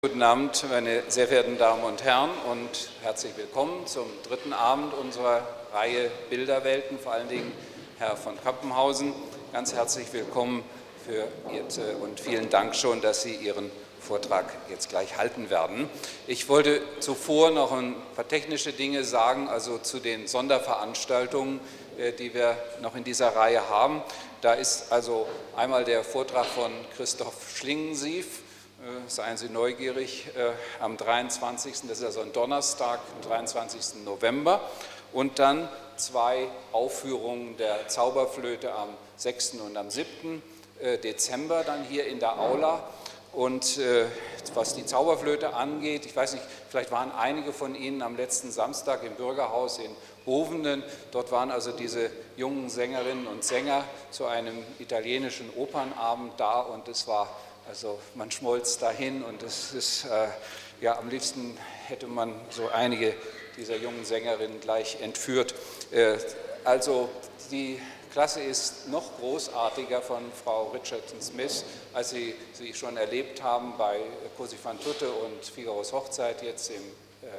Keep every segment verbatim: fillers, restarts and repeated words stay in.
Guten Abend, meine sehr verehrten Damen und Herren, und herzlich willkommen zum dritten Abend unserer Reihe Bilderwelten, vor allen Dingen Herr von Campenhausen. Ganz herzlich willkommen für Ihr, und vielen Dank schon, dass Sie Ihren Vortrag jetzt gleich halten werden. Ich wollte zuvor noch ein paar technische Dinge sagen, also zu den Sonderveranstaltungen, die wir noch in dieser Reihe haben. Da ist also einmal der Vortrag von Christoph Schlingensief. Seien Sie neugierig, am dreiundzwanzigsten, das ist also ein Donnerstag, am dreiundzwanzigsten November, und dann zwei Aufführungen der Zauberflöte am sechsten und am siebten Dezember dann hier in der Aula. Und was die Zauberflöte angeht, ich weiß nicht, vielleicht waren einige von Ihnen am letzten Samstag im Bürgerhaus in Bovenden. Dort waren also diese jungen Sängerinnen und Sänger zu einem italienischen Opernabend da, und es war Also man schmolz dahin, und es ist, äh, ja, am liebsten hätte man so einige dieser jungen Sängerinnen gleich entführt. Äh, also die Klasse ist noch großartiger von Frau Richardson-Smith, als Sie sie schon erlebt haben bei Così fan tutte und Figaros Hochzeit jetzt im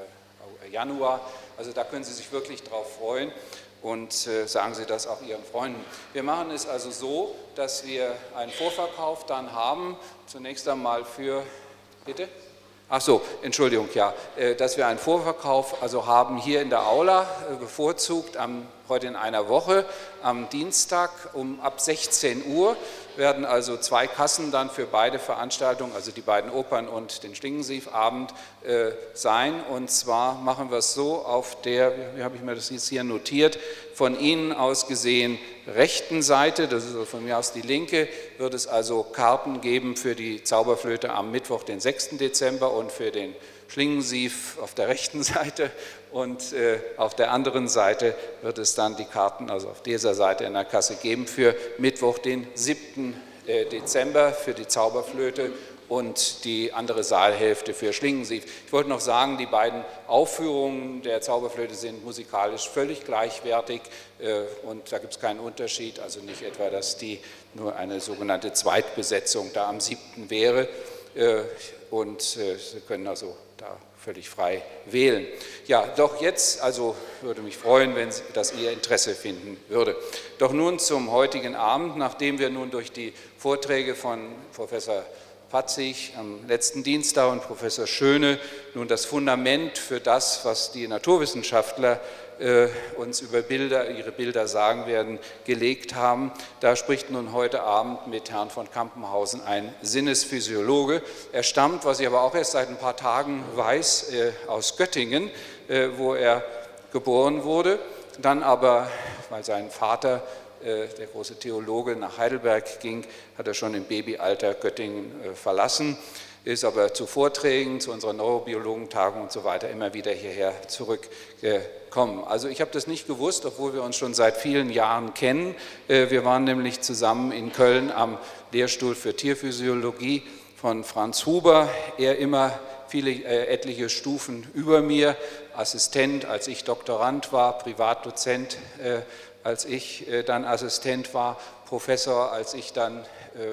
äh, Januar. Also da können Sie sich wirklich drauf freuen. Und äh, sagen Sie das auch Ihren Freunden. Wir machen es also so, dass wir einen Vorverkauf dann haben, zunächst einmal für, bitte? Ach so, Entschuldigung, ja, äh, dass wir einen Vorverkauf also haben hier in der Aula, äh, bevorzugt am, heute in einer Woche, am Dienstag um ab sechzehn Uhr werden also zwei Kassen dann für beide Veranstaltungen, also die beiden Opern und den Schlingensief-Abend äh, sein. Und zwar machen wir es so, auf der, wie habe ich mir das jetzt hier notiert, von Ihnen aus gesehen rechten Seite, das ist von mir aus die linke, wird es also Karten geben für die Zauberflöte am Mittwoch, den sechsten Dezember, und für den Schlingensief auf der rechten Seite, und äh, auf der anderen Seite wird es dann die Karten, also auf dieser Seite in der Kasse, geben für Mittwoch, den siebten Dezember für die Zauberflöte und die andere Saalhälfte für Schlingensief. Ich wollte noch sagen, die beiden Aufführungen der Zauberflöte sind musikalisch völlig gleichwertig, äh, und da gibt es keinen Unterschied, also nicht etwa, dass die nur eine sogenannte Zweitbesetzung da am siebten wäre, äh, und äh, Sie können also da völlig frei wählen. Ja, doch jetzt, also würde mich freuen, wenn das Ihr Interesse finden würde. Doch nun zum heutigen Abend, nachdem wir nun durch die Vorträge von Professor Patzig am letzten Dienstag und Professor Schöne nun das Fundament für das, was die Naturwissenschaftler äh, uns über Bilder, ihre Bilder sagen werden, gelegt haben. Da spricht nun heute Abend mit Herrn von Campenhausen ein Sinnesphysiologe. Er stammt, was ich aber auch erst seit ein paar Tagen weiß, äh, aus Göttingen, äh, wo er geboren wurde, dann aber, weil sein Vater, der große Theologe, nach Heidelberg ging, hat er schon im Babyalter Göttingen verlassen, ist aber zu Vorträgen, zu unserer Neurobiologentagung und so weiter immer wieder hierher zurückgekommen. Also ich habe das nicht gewusst, obwohl wir uns schon seit vielen Jahren kennen. Wir waren nämlich zusammen in Köln am Lehrstuhl für Tierphysiologie von Franz Huber, er immer viele, äh, etliche Stufen über mir, Assistent, als ich Doktorand war, Privatdozent, äh, als ich äh, dann Assistent war, Professor, als ich dann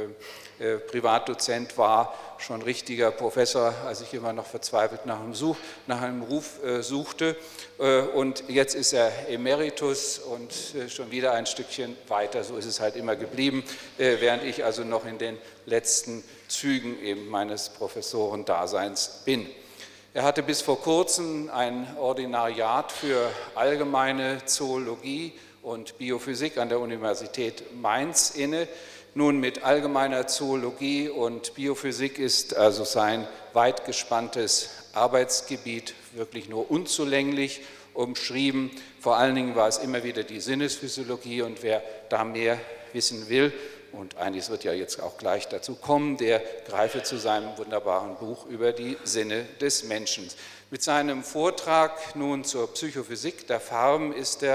äh, äh, Privatdozent war, schon richtiger Professor, als ich immer noch verzweifelt nach einem, Such, nach einem Ruf äh, suchte. Äh, und jetzt ist er Emeritus und äh, schon wieder ein Stückchen weiter, so ist es halt immer geblieben, äh, während ich also noch in den letzten Zügen eben meines Professorendaseins bin. Er hatte bis vor kurzem ein Ordinariat für allgemeine Zoologie und Biophysik an der Universität Mainz inne. Nun, mit allgemeiner Zoologie und Biophysik ist also sein weit gespanntes Arbeitsgebiet wirklich nur unzulänglich umschrieben. Vor allen Dingen war es immer wieder die Sinnesphysiologie, und wer da mehr wissen will, und einiges wird ja jetzt auch gleich dazu kommen, der greife zu seinem wunderbaren Buch über die Sinne des Menschen. Mit seinem Vortrag nun zur Psychophysik der Farben ist er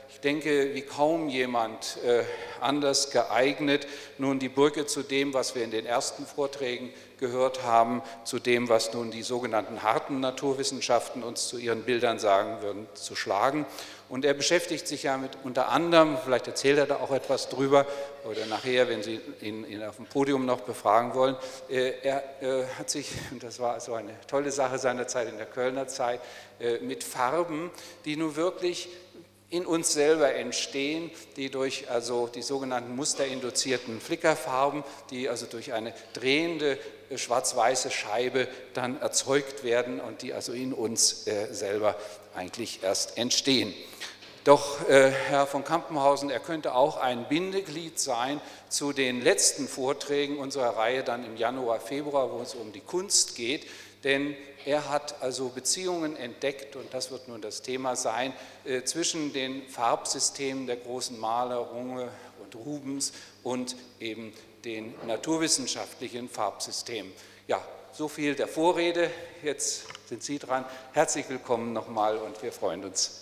ich denke, wie kaum jemand äh, anders geeignet, nun die Brücke zu dem, was wir in den ersten Vorträgen gehört haben, zu dem, was nun die sogenannten harten Naturwissenschaften uns zu ihren Bildern sagen würden, zu schlagen. Und er beschäftigt sich ja mit unter anderem, vielleicht erzählt er da auch etwas drüber, oder nachher, wenn Sie ihn, ihn auf dem Podium noch befragen wollen, äh, er äh, hat sich, und das war also eine tolle Sache seiner Zeit in der Kölner Zeit, äh, mit Farben, die nun wirklich in uns selber entstehen, die durch also die sogenannten musterinduzierten Flickerfarben, die also durch eine drehende schwarz-weiße Scheibe dann erzeugt werden und die also in uns äh, selber eigentlich erst entstehen. Doch äh, Herr von Campenhausen, er könnte auch ein Bindeglied sein zu den letzten Vorträgen unserer Reihe dann im Januar, Februar, wo es um die Kunst geht, denn er hat also Beziehungen entdeckt, und das wird nun das Thema sein, äh, zwischen den Farbsystemen der großen Maler Runge und Rubens und eben den naturwissenschaftlichen Farbsystemen. Ja, so viel der Vorrede, jetzt sind Sie dran. Herzlich willkommen nochmal und wir freuen uns.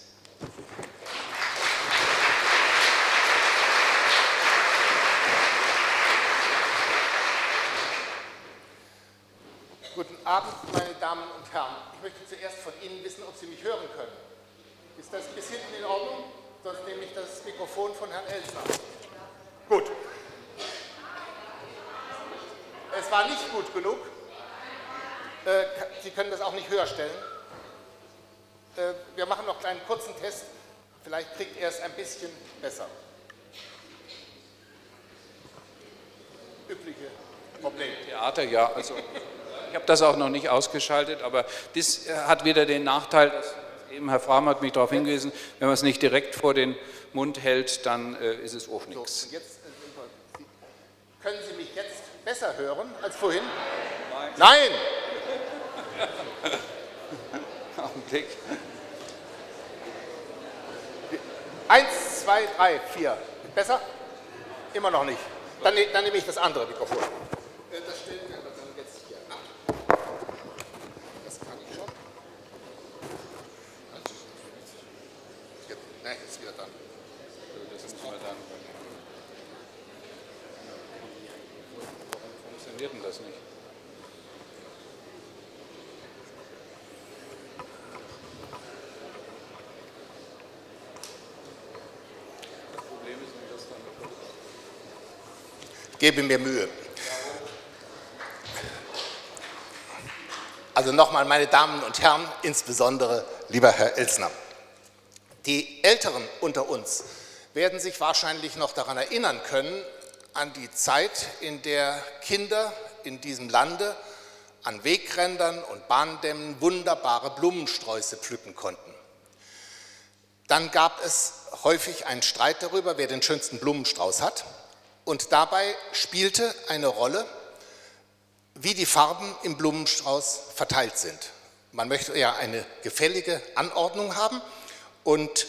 Guten Abend, meine Damen und Herren. Ich möchte zuerst von Ihnen wissen, ob Sie mich hören können. Ist das bis hinten in Ordnung? Sonst nehme ich das Mikrofon von Herrn Elsner. Gut. Es war nicht gut genug. Äh, Sie können das auch nicht höher stellen. Äh, wir machen noch einen kurzen Test. Vielleicht kriegt er es ein bisschen besser. Übliche Probleme. Theater, ja, also ich habe das auch noch nicht ausgeschaltet, aber das hat wieder den Nachteil, dass eben Herr Frahm hat mich darauf hingewiesen, wenn man es nicht direkt vor den Mund hält, dann äh, ist es auch nichts. So, jetzt, äh, können Sie mich jetzt besser hören als vorhin? Nein! Nein. Augenblick. Eins, zwei, drei, vier. Besser? Immer noch nicht. Dann, dann nehme ich das andere Mikrofon. Das stellen wir dann jetzt hier ab. Das kann ich schon. Nein, jetzt wieder dann. Das ist nicht mehr dann. Warum funktioniert denn das nicht? Das Problem ist, wenn das dann... Gebe mir Mühe. Also nochmal, meine Damen und Herren, insbesondere lieber Herr Elsner. Die Älteren unter uns werden sich wahrscheinlich noch daran erinnern können, an die Zeit, in der Kinder in diesem Lande an Wegrändern und Bahndämmen wunderbare Blumensträuße pflücken konnten. Dann gab es häufig einen Streit darüber, wer den schönsten Blumenstrauß hat. Und dabei spielte eine Rolle, wie die Farben im Blumenstrauß verteilt sind. Man möchte ja eine gefällige Anordnung haben, und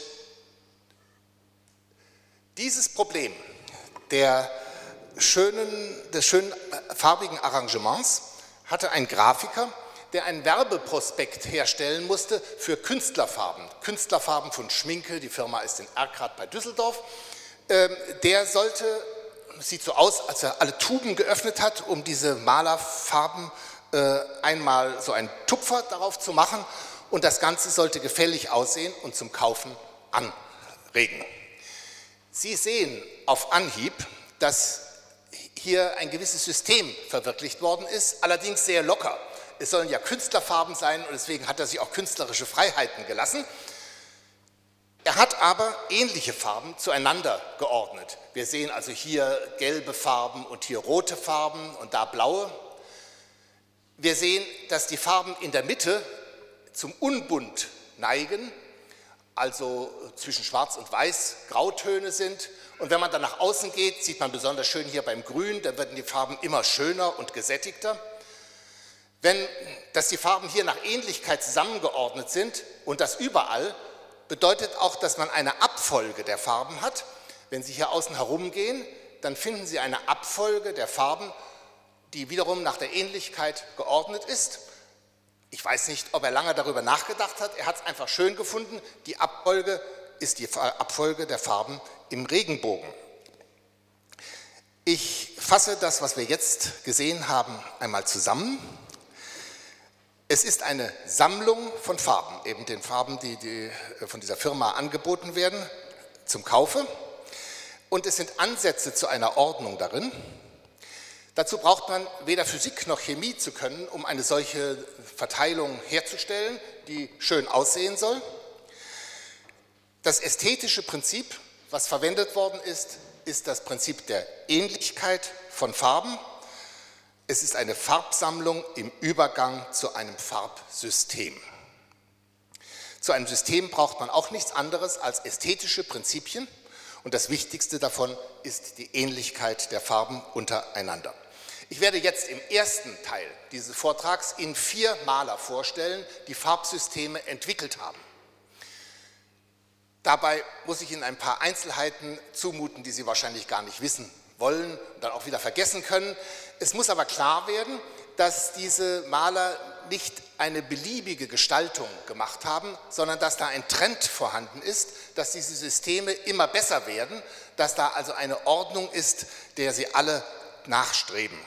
dieses Problem der schönen, des schönen farbigen Arrangements hatte ein Grafiker, der einen Werbeprospekt herstellen musste für Künstlerfarben. Künstlerfarben von Schminke, die Firma ist in Erkrath bei Düsseldorf. Der sollte, sieht so aus, als er alle Tuben geöffnet hat, um diese Malerfarben äh, einmal so einen Tupfer darauf zu machen, und das Ganze sollte gefällig aussehen und zum Kaufen anregen. Sie sehen auf Anhieb, dass hier ein gewisses System verwirklicht worden ist, allerdings sehr locker. Es sollen ja Künstlerfarben sein, und deswegen hat er sich auch künstlerische Freiheiten gelassen. Er hat aber ähnliche Farben zueinander geordnet. Wir sehen also hier gelbe Farben und hier rote Farben und da blaue. Wir sehen, dass die Farben in der Mitte zum Unbunt neigen, also zwischen Schwarz und Weiß Grautöne sind. Und wenn man dann nach außen geht, sieht man besonders schön hier beim Grün, da werden die Farben immer schöner und gesättigter. Wenn, dass die Farben hier nach Ähnlichkeit zusammengeordnet sind und das überall, bedeutet auch, dass man eine Abfolge der Farben hat. Wenn Sie hier außen herumgehen, dann finden Sie eine Abfolge der Farben, die wiederum nach der Ähnlichkeit geordnet ist. Ich weiß nicht, ob er lange darüber nachgedacht hat, er hat es einfach schön gefunden, die Abfolge ist die Abfolge der Farben im Regenbogen. Ich fasse das, was wir jetzt gesehen haben, einmal zusammen. Es ist eine Sammlung von Farben, eben den Farben, die, die von dieser Firma angeboten werden, zum Kaufe. Und es sind Ansätze zu einer Ordnung darin. Dazu braucht man weder Physik noch Chemie zu können, um eine solche Verteilung herzustellen, die schön aussehen soll. Das ästhetische Prinzip, was verwendet worden ist, ist das Prinzip der Ähnlichkeit von Farben. Es ist eine Farbsammlung im Übergang zu einem Farbsystem. Zu einem System braucht man auch nichts anderes als ästhetische Prinzipien und das Wichtigste davon ist die Ähnlichkeit der Farben untereinander. Ich werde jetzt im ersten Teil dieses Vortrags Ihnen vier Maler vorstellen, die Farbsysteme entwickelt haben. Dabei muss ich Ihnen ein paar Einzelheiten zumuten, die Sie wahrscheinlich gar nicht wissen wollen und dann auch wieder vergessen können. Es muss aber klar werden, dass diese Maler nicht eine beliebige Gestaltung gemacht haben, sondern dass da ein Trend vorhanden ist, dass diese Systeme immer besser werden, dass da also eine Ordnung ist, der sie alle nachstreben.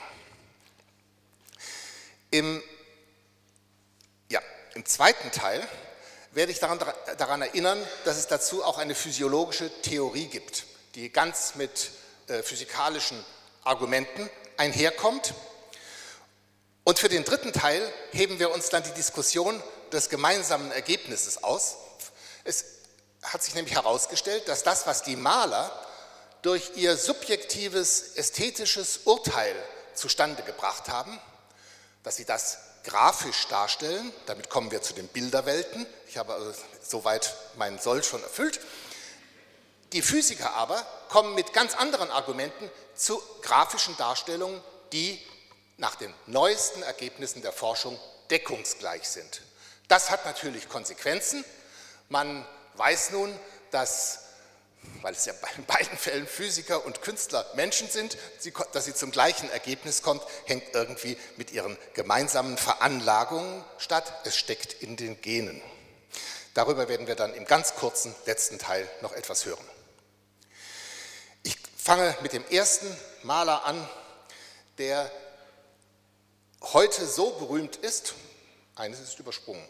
Im, ja, im zweiten Teil werde ich daran, daran erinnern, dass es dazu auch eine physiologische Theorie gibt, die ganz mit äh, physikalischen Argumenten einherkommt. Und für den dritten Teil heben wir uns dann die Diskussion des gemeinsamen Ergebnisses aus. Es hat sich nämlich herausgestellt, dass das, was die Maler durch ihr subjektives ästhetisches Urteil zustande gebracht haben, dass sie das grafisch darstellen, damit kommen wir zu den Bilderwelten, ich habe also soweit meinen Soll schon erfüllt. Die Physiker aber kommen mit ganz anderen Argumenten zu grafischen Darstellungen, die nach den neuesten Ergebnissen der Forschung deckungsgleich sind. Das hat natürlich Konsequenzen. Man weiß nun, dass, weil es ja in beiden Fällen Physiker und Künstler Menschen sind, dass sie zum gleichen Ergebnis kommt, hängt irgendwie mit ihren gemeinsamen Veranlagungen statt. Es steckt in den Genen. Darüber werden wir dann im ganz kurzen letzten Teil noch etwas hören. Ich fange mit dem ersten Maler an, der heute so berühmt ist, eines ist übersprungen.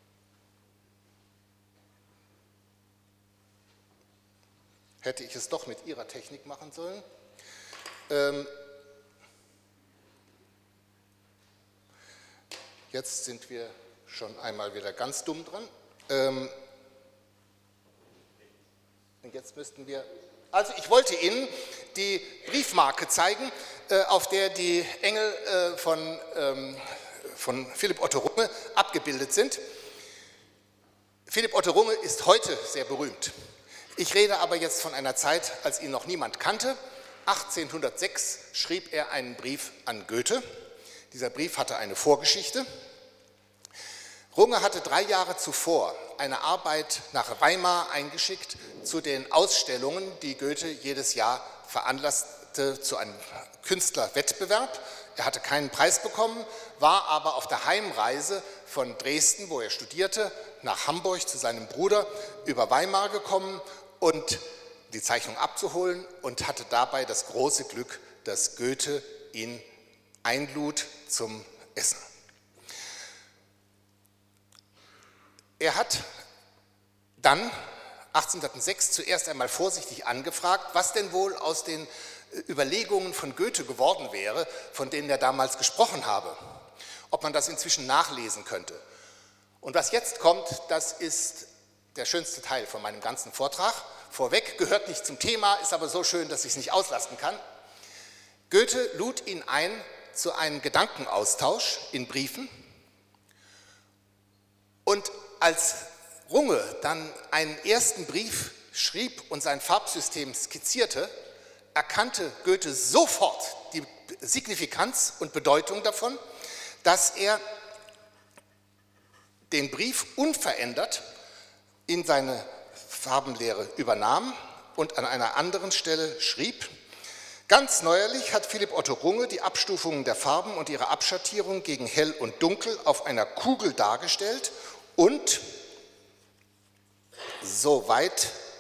Hätte ich es doch mit Ihrer Technik machen sollen. Ähm Jetzt sind wir schon einmal wieder ganz dumm dran. Ähm Und jetzt müssten wir... Also ich wollte Ihnen die Briefmarke zeigen, äh, auf der die Engel äh, von, ähm, von Philipp Otto Runge abgebildet sind. Philipp Otto Runge ist heute sehr berühmt. Ich rede aber jetzt von einer Zeit, als ihn noch niemand kannte. achtzehnhundertsechs schrieb er einen Brief an Goethe. Dieser Brief hatte eine Vorgeschichte. Runge hatte drei Jahre zuvor eine Arbeit nach Weimar eingeschickt zu den Ausstellungen, die Goethe jedes Jahr veranlasste zu einem Künstlerwettbewerb. Er hatte keinen Preis bekommen, war aber auf der Heimreise von Dresden, wo er studierte, nach Hamburg zu seinem Bruder über Weimar gekommen und die Zeichnung abzuholen und hatte dabei das große Glück, dass Goethe ihn einlud zum Essen. Er hat dann achtzehnhundertsechs zuerst einmal vorsichtig angefragt, was denn wohl aus den Überlegungen von Goethe geworden wäre, von denen er damals gesprochen habe, ob man das inzwischen nachlesen könnte. Und was jetzt kommt, das ist der schönste Teil von meinem ganzen Vortrag. Vorweg, gehört nicht zum Thema, ist aber so schön, dass ich es nicht auslassen kann. Goethe lud ihn ein zu einem Gedankenaustausch in Briefen und als Runge dann einen ersten Brief schrieb und sein Farbsystem skizzierte, erkannte Goethe sofort die Signifikanz und Bedeutung davon, dass er den Brief unverändert in seine Farbenlehre übernahm und an einer anderen Stelle schrieb: Ganz neuerlich hat Philipp Otto Runge die Abstufungen der Farben und ihre Abschattierung gegen Hell und Dunkel auf einer Kugel dargestellt und, soweit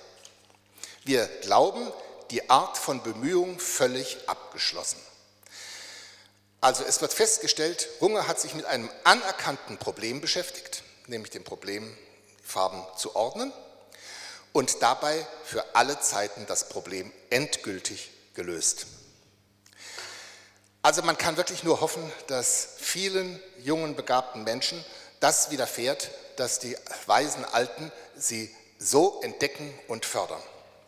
Wir glauben, die Art von Bemühung völlig abgeschlossen. Also es wird festgestellt, Runge hat sich mit einem anerkannten Problem beschäftigt, nämlich dem Problem, die Farben zu ordnen und dabei für alle Zeiten das Problem endgültig gelöst. Also man kann wirklich nur hoffen, dass vielen jungen, begabten Menschen das widerfährt, dass die weisen Alten sie so entdecken und fördern.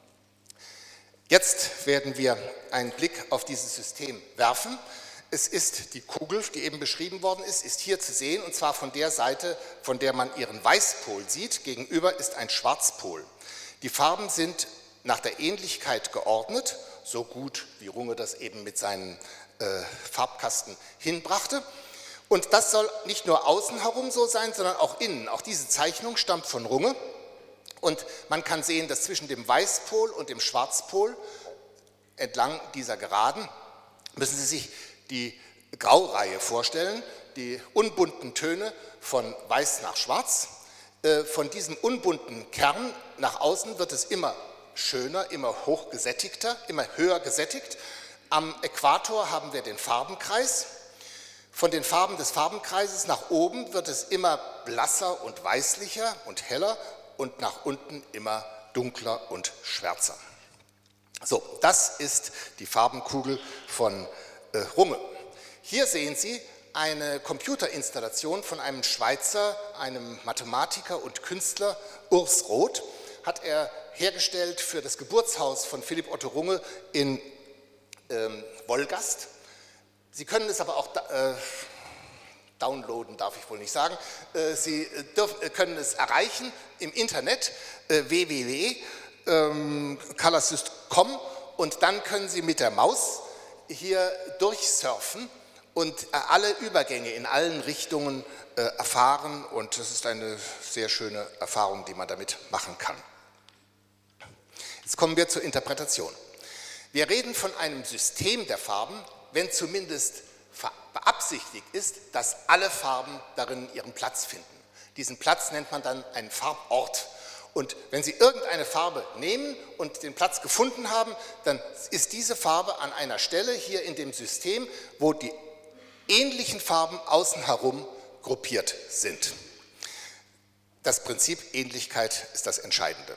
Jetzt werden wir einen Blick auf dieses System werfen. Es ist die Kugel, die eben beschrieben worden ist, ist hier zu sehen, und zwar von der Seite, von der man ihren Weißpol sieht. Gegenüber ist ein Schwarzpol. Die Farben sind nach der Ähnlichkeit geordnet, so gut wie Runge das eben mit seinen äh, Farbkasten hinbrachte. Und das soll nicht nur außen herum so sein, sondern auch innen. Auch diese Zeichnung stammt von Runge. Und man kann sehen, dass zwischen dem Weißpol und dem Schwarzpol entlang dieser Geraden müssen Sie sich die Graureihe vorstellen, die unbunten Töne von Weiß nach Schwarz. Von diesem unbunten Kern nach außen wird es immer schöner, immer hochgesättigter, immer höher gesättigt. Am Äquator haben wir den Farbenkreis. Von den Farben des Farbenkreises nach oben wird es immer blasser und weißlicher und heller und nach unten immer dunkler und schwärzer. So, das ist die Farbenkugel von äh, Runge. Hier sehen Sie eine Computerinstallation von einem Schweizer, einem Mathematiker und Künstler, Urs Roth, hat er hergestellt für das Geburtshaus von Philipp Otto Runge in ähm, Wolgast. Sie können es aber auch äh, downloaden, darf ich wohl nicht sagen. Äh, Sie dürfen, können es erreichen im Internet, äh, w w w punkt colorsys punkt com, und dann können Sie mit der Maus hier durchsurfen und alle Übergänge in allen Richtungen äh, erfahren, und das ist eine sehr schöne Erfahrung, die man damit machen kann. Jetzt kommen wir zur Interpretation. Wir reden von einem System der Farben, wenn zumindest beabsichtigt ist, dass alle Farben darin ihren Platz finden. Diesen Platz nennt man dann einen Farbort. Und wenn Sie irgendeine Farbe nehmen und den Platz gefunden haben, dann ist diese Farbe an einer Stelle hier in dem System, wo die ähnlichen Farben außen herum gruppiert sind. Das Prinzip Ähnlichkeit ist das Entscheidende.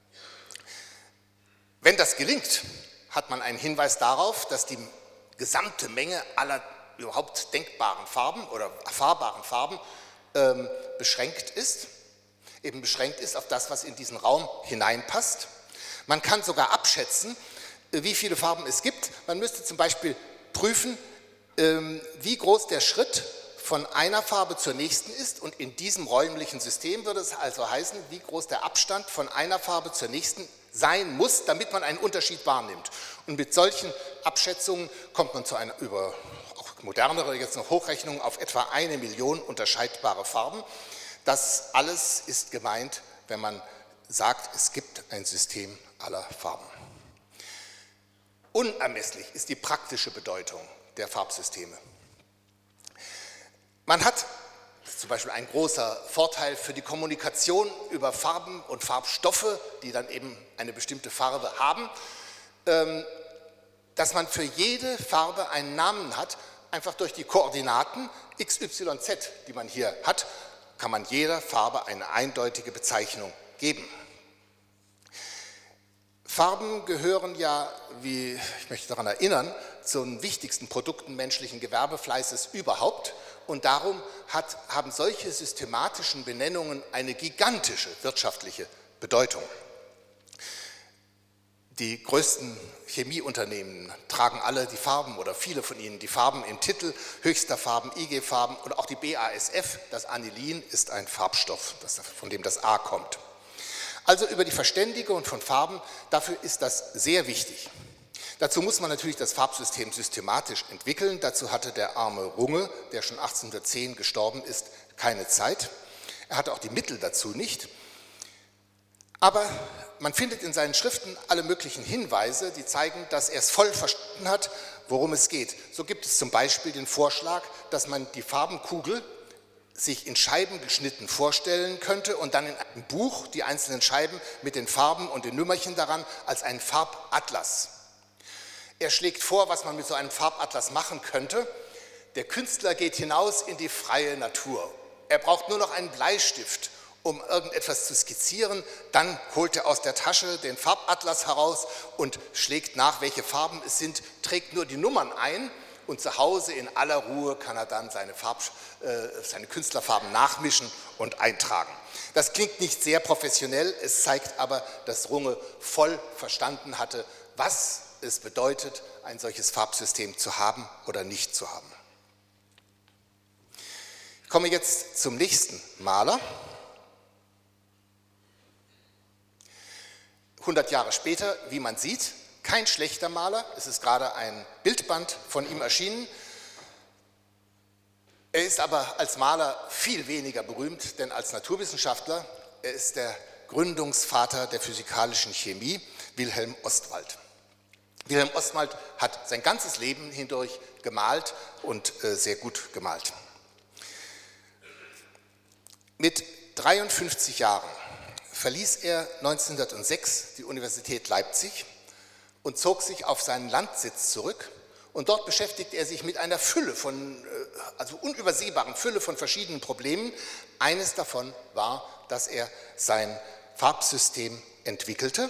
Wenn das gelingt, hat man einen Hinweis darauf, dass die gesamte Menge aller überhaupt denkbaren Farben oder erfahrbaren Farben ähm, beschränkt ist. eben beschränkt ist auf das, was in diesen Raum hineinpasst. Man kann sogar abschätzen, wie viele Farben es gibt. Man müsste zum Beispiel prüfen, wie groß der Schritt von einer Farbe zur nächsten ist, und in diesem räumlichen System würde es also heißen, wie groß der Abstand von einer Farbe zur nächsten sein muss, damit man einen Unterschied wahrnimmt. Und mit solchen Abschätzungen kommt man zu einer, über auch modernere, jetzt noch Hochrechnungen, auf etwa eine Million unterscheidbare Farben. Das alles ist gemeint, wenn man sagt, es gibt ein System aller Farben. Unermesslich ist die praktische Bedeutung der Farbsysteme. Man hat, das ist zum Beispiel ein großer Vorteil für die Kommunikation über Farben und Farbstoffe, die dann eben eine bestimmte Farbe haben, dass man für jede Farbe einen Namen hat. Einfach durch die Koordinaten x, y, z, die man hier hat, kann man jeder Farbe eine eindeutige Bezeichnung geben. Farben gehören ja, wie ich möchte daran erinnern, zu den wichtigsten Produkten menschlichen Gewerbefleißes überhaupt, und darum hat, haben solche systematischen Benennungen eine gigantische wirtschaftliche Bedeutung. Die größten Chemieunternehmen tragen alle die Farben, oder viele von ihnen, die Farben im Titel, Höchster Farben, I G-Farben, und auch die B A S F, das Anilin, ist ein Farbstoff, das, von dem das A kommt. Also über die Verständigung von Farben, dafür ist das sehr wichtig. Dazu muss man natürlich das Farbsystem systematisch entwickeln. Dazu hatte der arme Runge, der schon achtzehnhundertzehn gestorben ist, keine Zeit. Er hatte auch die Mittel dazu nicht. Aber man findet in seinen Schriften alle möglichen Hinweise, die zeigen, dass er es voll verstanden hat, worum es geht. So gibt es zum Beispiel den Vorschlag, dass man die Farbenkugel sich in Scheiben geschnitten vorstellen könnte und dann in einem Buch die einzelnen Scheiben mit den Farben und den Nümmerchen daran als einen Farbatlas. Er schlägt vor, was man mit so einem Farbatlas machen könnte. Der Künstler geht hinaus in die freie Natur. Er braucht nur noch einen Bleistift, um irgendetwas zu skizzieren. Dann holt er aus der Tasche den Farbatlas heraus und schlägt nach, welche Farben es sind, trägt nur die Nummern ein. Und zu Hause in aller Ruhe kann er dann seine, Farb, äh, seine Künstlerfarben nachmischen und eintragen. Das klingt nicht sehr professionell, es zeigt aber, dass Runge voll verstanden hatte, was es bedeutet, ein solches Farbsystem zu haben oder nicht zu haben. Ich komme jetzt zum nächsten Maler. hundert Jahre später, wie man sieht, kein schlechter Maler, es ist gerade ein Bildband von ihm erschienen. Er ist aber als Maler viel weniger berühmt, denn als Naturwissenschaftler, er ist der Gründungsvater der physikalischen Chemie, Wilhelm Ostwald. Wilhelm Ostwald hat sein ganzes Leben hindurch gemalt und äh, sehr gut gemalt. Mit dreiundfünfzig Jahren verließ er neunzehnhundertsechs die Universität Leipzig und zog sich auf seinen Landsitz zurück. Und dort beschäftigte er sich mit einer Fülle von, also unübersehbaren Fülle von verschiedenen Problemen. Eines davon war, dass er sein Farbsystem entwickelte.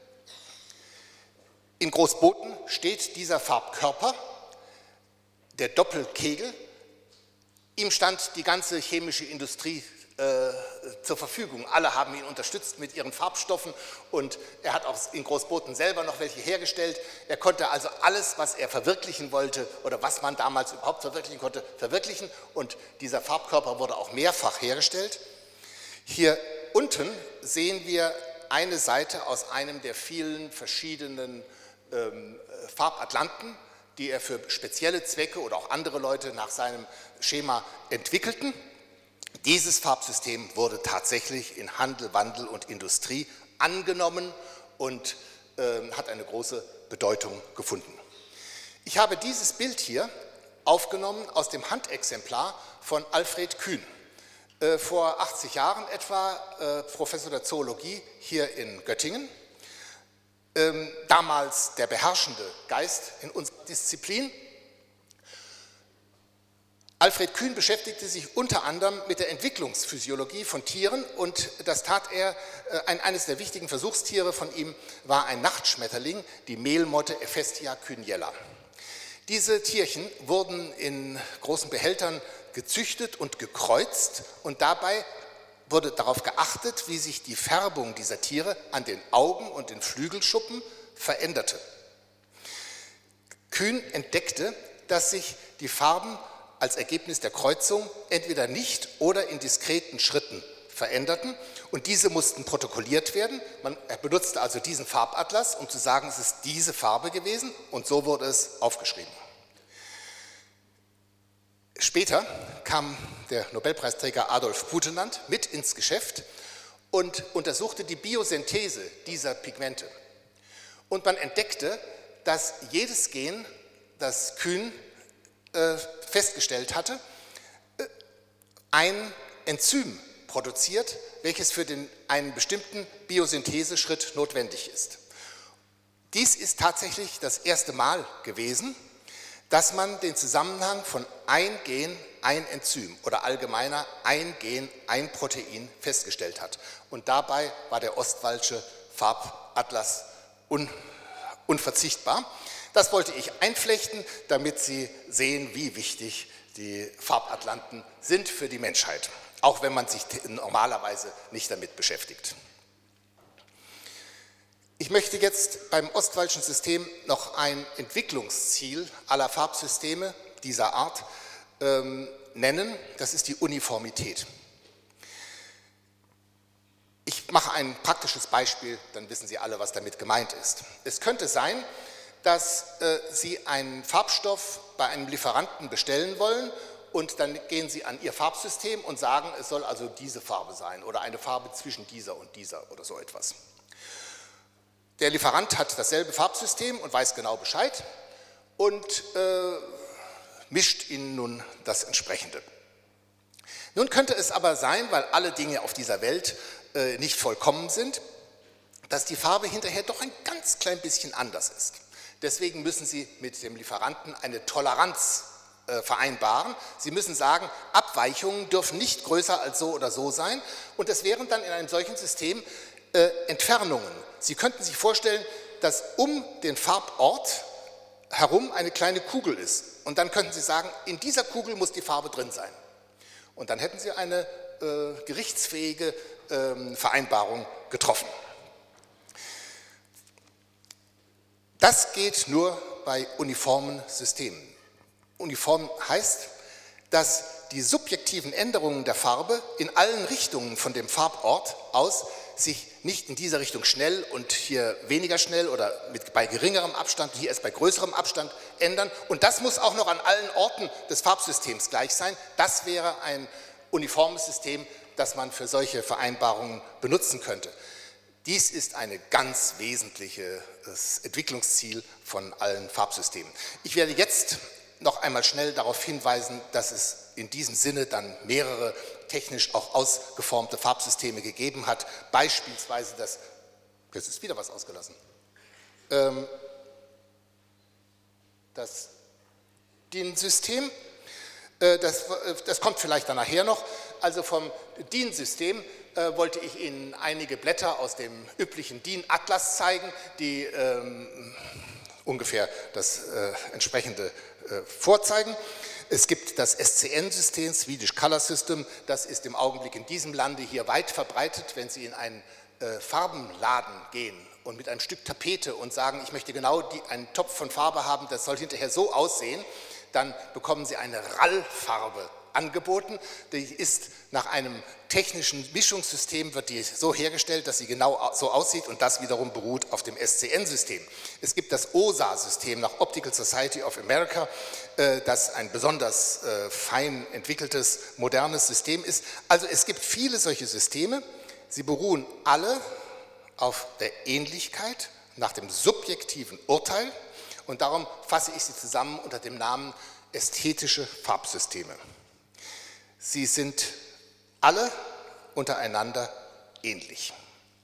In Großboten steht dieser Farbkörper, der Doppelkegel. Ihm stand die ganze chemische Industrie äh, zur Verfügung. Alle haben ihn unterstützt mit ihren Farbstoffen und er hat auch in Großboten selber noch welche hergestellt. Er konnte also alles, was er verwirklichen wollte oder was man damals überhaupt verwirklichen konnte, verwirklichen. Und dieser Farbkörper wurde auch mehrfach hergestellt. Hier unten sehen wir eine Seite aus einem der vielen verschiedenen ähm, Farbatlanten, die er für spezielle Zwecke oder auch andere Leute nach seinem Schema entwickelten. Dieses Farbsystem wurde tatsächlich in Handel, Wandel und Industrie angenommen und äh, hat eine große Bedeutung gefunden. Ich habe dieses Bild hier aufgenommen aus dem Handexemplar von Alfred Kühn. Äh, vor achtzig Jahren etwa äh, Professor der Zoologie hier in Göttingen. Ähm, damals der beherrschende Geist in unserer Disziplin. Alfred Kühn beschäftigte sich unter anderem mit der Entwicklungsphysiologie von Tieren und das tat er, ein, eines der wichtigen Versuchstiere von ihm war ein Nachtschmetterling, die Mehlmotte Ephestia cyniella. Diese Tierchen wurden in großen Behältern gezüchtet und gekreuzt und dabei wurde darauf geachtet, wie sich die Färbung dieser Tiere an den Augen und den Flügelschuppen veränderte. Kühn entdeckte, dass sich die Farben als Ergebnis der Kreuzung entweder nicht oder in diskreten Schritten veränderten und diese mussten protokolliert werden. Man benutzte also diesen Farbatlas, um zu sagen, es ist diese Farbe gewesen und so wurde es aufgeschrieben. Später kam der Nobelpreisträger Adolf Butenandt mit ins Geschäft und untersuchte die Biosynthese dieser Pigmente. Und man entdeckte, dass jedes Gen, das Kühn äh, festgestellt hatte, äh, ein Enzym produziert, welches für den, einen bestimmten Biosyntheseschritt notwendig ist. Dies ist tatsächlich das erste Mal gewesen, dass man den Zusammenhang von ein Gen, ein Enzym oder allgemeiner ein Gen, ein Protein festgestellt hat. Und dabei war der Ostwaldsche Farbatlas un, unverzichtbar. Das wollte ich einflechten, damit Sie sehen, wie wichtig die Farbatlanten sind für die Menschheit, auch wenn man sich normalerweise nicht damit beschäftigt. Ich möchte jetzt beim Ostwaldschen System noch ein Entwicklungsziel aller Farbsysteme dieser Art ähm, nennen, das ist die Uniformität. Ich mache ein praktisches Beispiel, dann wissen Sie alle, was damit gemeint ist. Es könnte sein, dass äh, Sie einen Farbstoff bei einem Lieferanten bestellen wollen und dann gehen Sie an Ihr Farbsystem und sagen, es soll also diese Farbe sein oder eine Farbe zwischen dieser und dieser oder so etwas. Der Lieferant hat dasselbe Farbsystem und weiß genau Bescheid und äh, mischt Ihnen nun das Entsprechende. Nun könnte es aber sein, weil alle Dinge auf dieser Welt äh, nicht vollkommen sind, dass die Farbe hinterher doch ein ganz klein bisschen anders ist. Deswegen müssen Sie mit dem Lieferanten eine Toleranz äh, vereinbaren. Sie müssen sagen, Abweichungen dürfen nicht größer als so oder so sein. Und es wären dann in einem solchen System äh, Entfernungen. Sie könnten sich vorstellen, dass um den Farbort herum eine kleine Kugel ist. Und dann könnten Sie sagen, in dieser Kugel muss die Farbe drin sein. Und dann hätten Sie eine äh, gerichtsfähige äh, Vereinbarung getroffen. Das geht nur bei uniformen Systemen. Uniform heißt, dass die subjektiven Änderungen der Farbe in allen Richtungen von dem Farbort aus sich nicht in dieser Richtung schnell und hier weniger schnell oder mit, bei geringerem Abstand, hier erst bei größerem Abstand ändern. Und das muss auch noch an allen Orten des Farbsystems gleich sein. Das wäre ein uniformes System, das man für solche Vereinbarungen benutzen könnte. Dies ist ein ganz wesentliches Entwicklungsziel von allen Farbsystemen. Ich werde jetzt noch einmal schnell darauf hinweisen, dass es in diesem Sinne dann mehrere technisch auch ausgeformte Farbsysteme gegeben hat, beispielsweise das, jetzt ist wieder was ausgelassen, ähm, das D I N-System, äh, das, das kommt vielleicht dann nachher noch, also vom D I N-System äh, wollte ich Ihnen einige Blätter aus dem üblichen D I N-Atlas zeigen, die ähm, ungefähr das äh, entsprechende äh, vorzeigen. Es gibt das S C N-System, Swedish Color System, das ist im Augenblick in diesem Lande hier weit verbreitet. Wenn Sie in einen äh, Farbenladen gehen und mit einem Stück Tapete und sagen, ich möchte genau die, einen Topf von Farbe haben, das soll hinterher so aussehen, dann bekommen Sie eine R A L-Farbe angeboten. Die ist nach einem technischen Mischungssystem, wird die so hergestellt, dass sie genau so aussieht und das wiederum beruht auf dem S C N-System. Es gibt das O S A-System nach Optical Society of America, das ein besonders fein entwickeltes, modernes System ist. Also es gibt viele solche Systeme, sie beruhen alle auf der Ähnlichkeit nach dem subjektiven Urteil und darum fasse ich sie zusammen unter dem Namen ästhetische Farbsysteme. Sie sind alle untereinander ähnlich.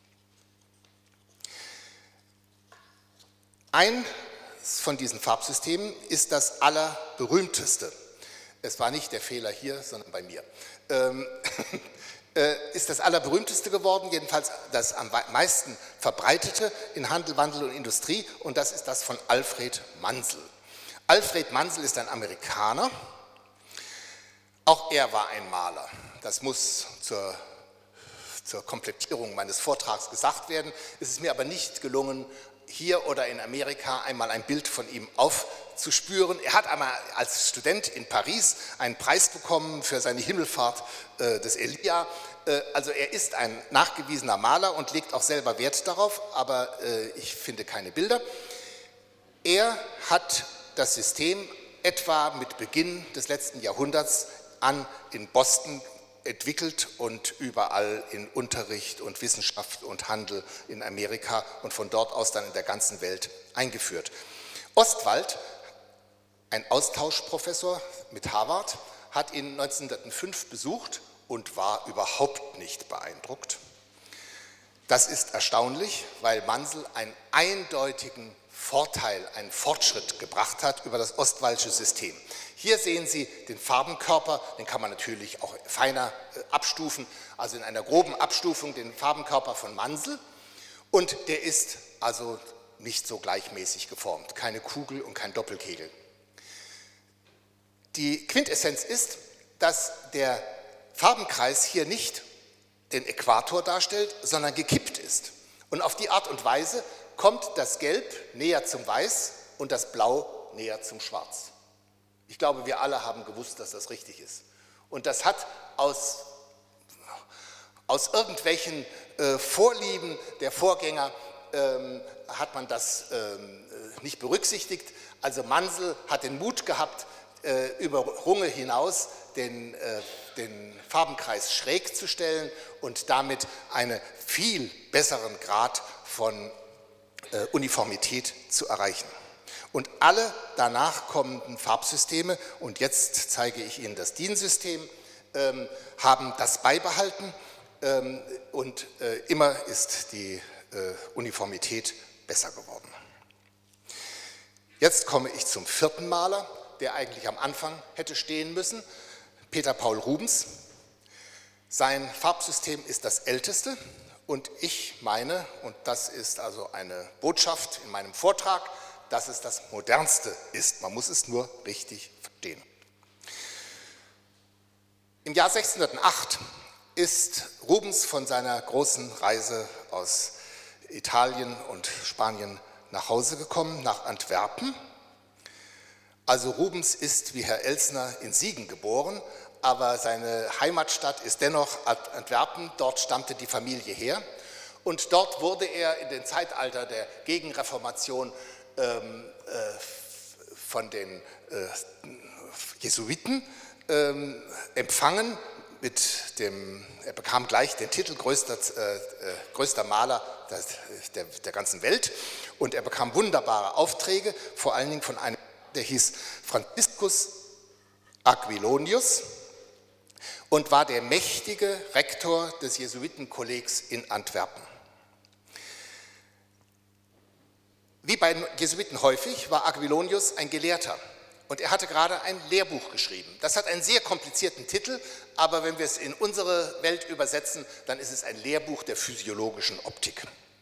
Eins von diesen Farbsystemen ist das allerberühmteste. Es war nicht der Fehler hier, sondern bei mir. Ähm, äh, ist das allerberühmteste geworden, jedenfalls das am meisten verbreitete in Handel, Wandel und Industrie, und das ist das von Alfred Mansell. Alfred Mansell ist ein Amerikaner. Auch er war ein Maler. Das muss zur, zur Komplettierung meines Vortrags gesagt werden. Es ist mir aber nicht gelungen, hier oder in Amerika einmal ein Bild von ihm aufzuspüren. Er hat einmal als Student in Paris einen Preis bekommen für seine Himmelfahrt äh, des Elia. Äh, also er ist ein nachgewiesener Maler und legt auch selber Wert darauf, aber äh, ich finde keine Bilder. Er hat das System etwa mit Beginn des letzten Jahrhunderts an in Boston entwickelt und überall in Unterricht und Wissenschaft und Handel in Amerika und von dort aus dann in der ganzen Welt eingeführt. Ostwald, ein Austauschprofessor mit Harvard, hat ihn neunzehnhundertfünf besucht und war überhaupt nicht beeindruckt. Das ist erstaunlich, weil Mansell einen eindeutigen Vorteil, einen Fortschritt gebracht hat über das Ostwaldsche System. Hier sehen Sie den Farbenkörper, den kann man natürlich auch feiner äh, abstufen, also in einer groben Abstufung den Farbenkörper von Mansell, und der ist also nicht so gleichmäßig geformt, keine Kugel und kein Doppelkegel. Die Quintessenz ist, dass der Farbenkreis hier nicht den Äquator darstellt, sondern gekippt ist. Und auf die Art und Weise kommt das Gelb näher zum Weiß und das Blau näher zum Schwarz. Ich glaube, wir alle haben gewusst, dass das richtig ist. Und das hat aus, aus irgendwelchen äh, Vorlieben der Vorgänger, ähm, hat man das ähm, nicht berücksichtigt. Also Mansell hat den Mut gehabt, äh, über Runge hinaus den, äh, den Farbenkreis schräg zu stellen und damit einen viel besseren Grad von äh, Uniformität zu erreichen. Und alle danach kommenden Farbsysteme, und jetzt zeige ich Ihnen das D I N-System, ähm, haben das beibehalten ähm, und äh, immer ist die äh, Uniformität besser geworden. Jetzt komme ich zum vierten Maler, der eigentlich am Anfang hätte stehen müssen, Peter Paul Rubens. Sein Farbsystem ist das älteste und ich meine, und das ist also eine Botschaft in meinem Vortrag, dass es das modernste ist. Man muss es nur richtig verstehen. Im Jahr sechzehnhundertacht ist Rubens von seiner großen Reise aus Italien und Spanien nach Hause gekommen, nach Antwerpen. Also Rubens ist wie Herr Elsner in Siegen geboren, aber seine Heimatstadt ist dennoch Antwerpen, dort stammte die Familie her. Und dort wurde er in dem Zeitalter der Gegenreformation ähm, äh, von den äh, Jesuiten ähm, empfangen. Mit dem, er bekam gleich den Titel größter, äh, größter Maler der, der, der ganzen Welt und er bekam wunderbare Aufträge, vor allen Dingen von einem, der hieß Franziskus Aquilonius und war der mächtige Rektor des Jesuitenkollegs in Antwerpen. Wie bei den Jesuiten häufig war Aquilonius ein Gelehrter und er hatte gerade ein Lehrbuch geschrieben. Das hat einen sehr komplizierten Titel, aber wenn wir es in unsere Welt übersetzen, dann ist es ein Lehrbuch der physiologischen Optik.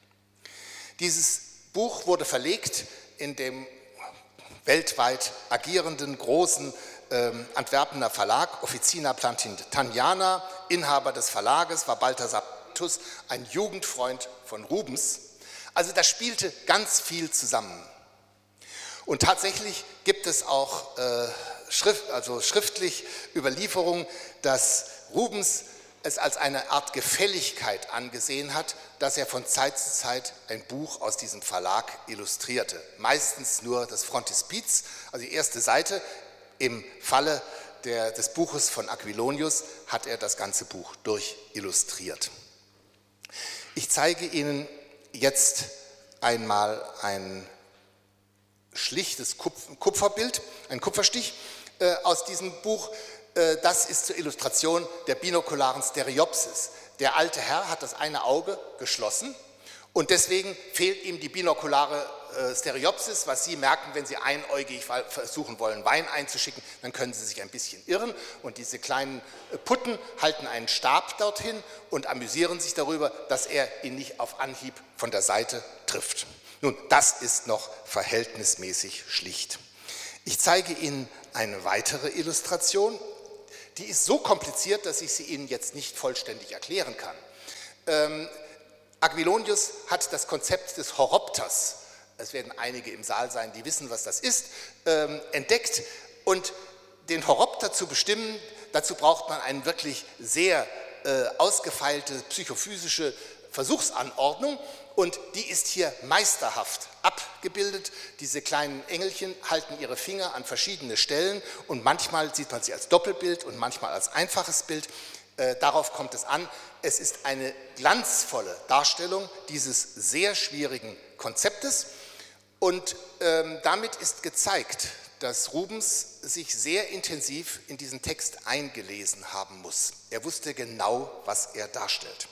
Dieses Buch wurde verlegt in dem weltweit agierenden großen ähm, Antwerpener Verlag Officina Plantiniana. Inhaber des Verlages war Balthasar Paetus, ein Jugendfreund von Rubens. Also da spielte ganz viel zusammen. Und tatsächlich gibt es auch äh, Schrift, also schriftlich Überlieferungen, dass Rubens es als eine Art Gefälligkeit angesehen hat, dass er von Zeit zu Zeit ein Buch aus diesem Verlag illustrierte. Meistens nur das Frontispiz, also die erste Seite. Im Falle der, des Buches von Aquilonius hat er das ganze Buch durchillustriert. Ich zeige Ihnen jetzt einmal ein schlichtes Kupferbild, ein Kupferstich äh, aus diesem Buch. Äh, das ist zur Illustration der binokularen Stereopsis. Der alte Herr hat das eine Auge geschlossen und deswegen fehlt ihm die binokulare äh, Stereopsis, was Sie merken, wenn Sie einäugig versuchen wollen, Wein einzuschicken, dann können Sie sich ein bisschen irren und diese kleinen Putten halten einen Stab dorthin und amüsieren sich darüber, dass er ihn nicht auf Anhieb von der Seite trifft. Nun, das ist noch verhältnismäßig schlicht. Ich zeige Ihnen eine weitere Illustration. Die ist so kompliziert, dass ich sie Ihnen jetzt nicht vollständig erklären kann. Ähm, Aquilonius hat das Konzept des Horopters, es werden einige im Saal sein, die wissen, was das ist, ähm, entdeckt. Und den Horopter zu bestimmen, dazu braucht man eine wirklich sehr äh, ausgefeilte psychophysische Versuchsanordnung. Und die ist hier meisterhaft abgebildet. Diese kleinen Engelchen halten ihre Finger an verschiedene Stellen und manchmal sieht man sie als Doppelbild und manchmal als einfaches Bild. Äh, darauf kommt es an. Es ist eine glanzvolle Darstellung dieses sehr schwierigen Konzeptes und ähm, damit ist gezeigt, dass Rubens sich sehr intensiv in diesen Text eingelesen haben muss. Er wusste genau, was er darstellt.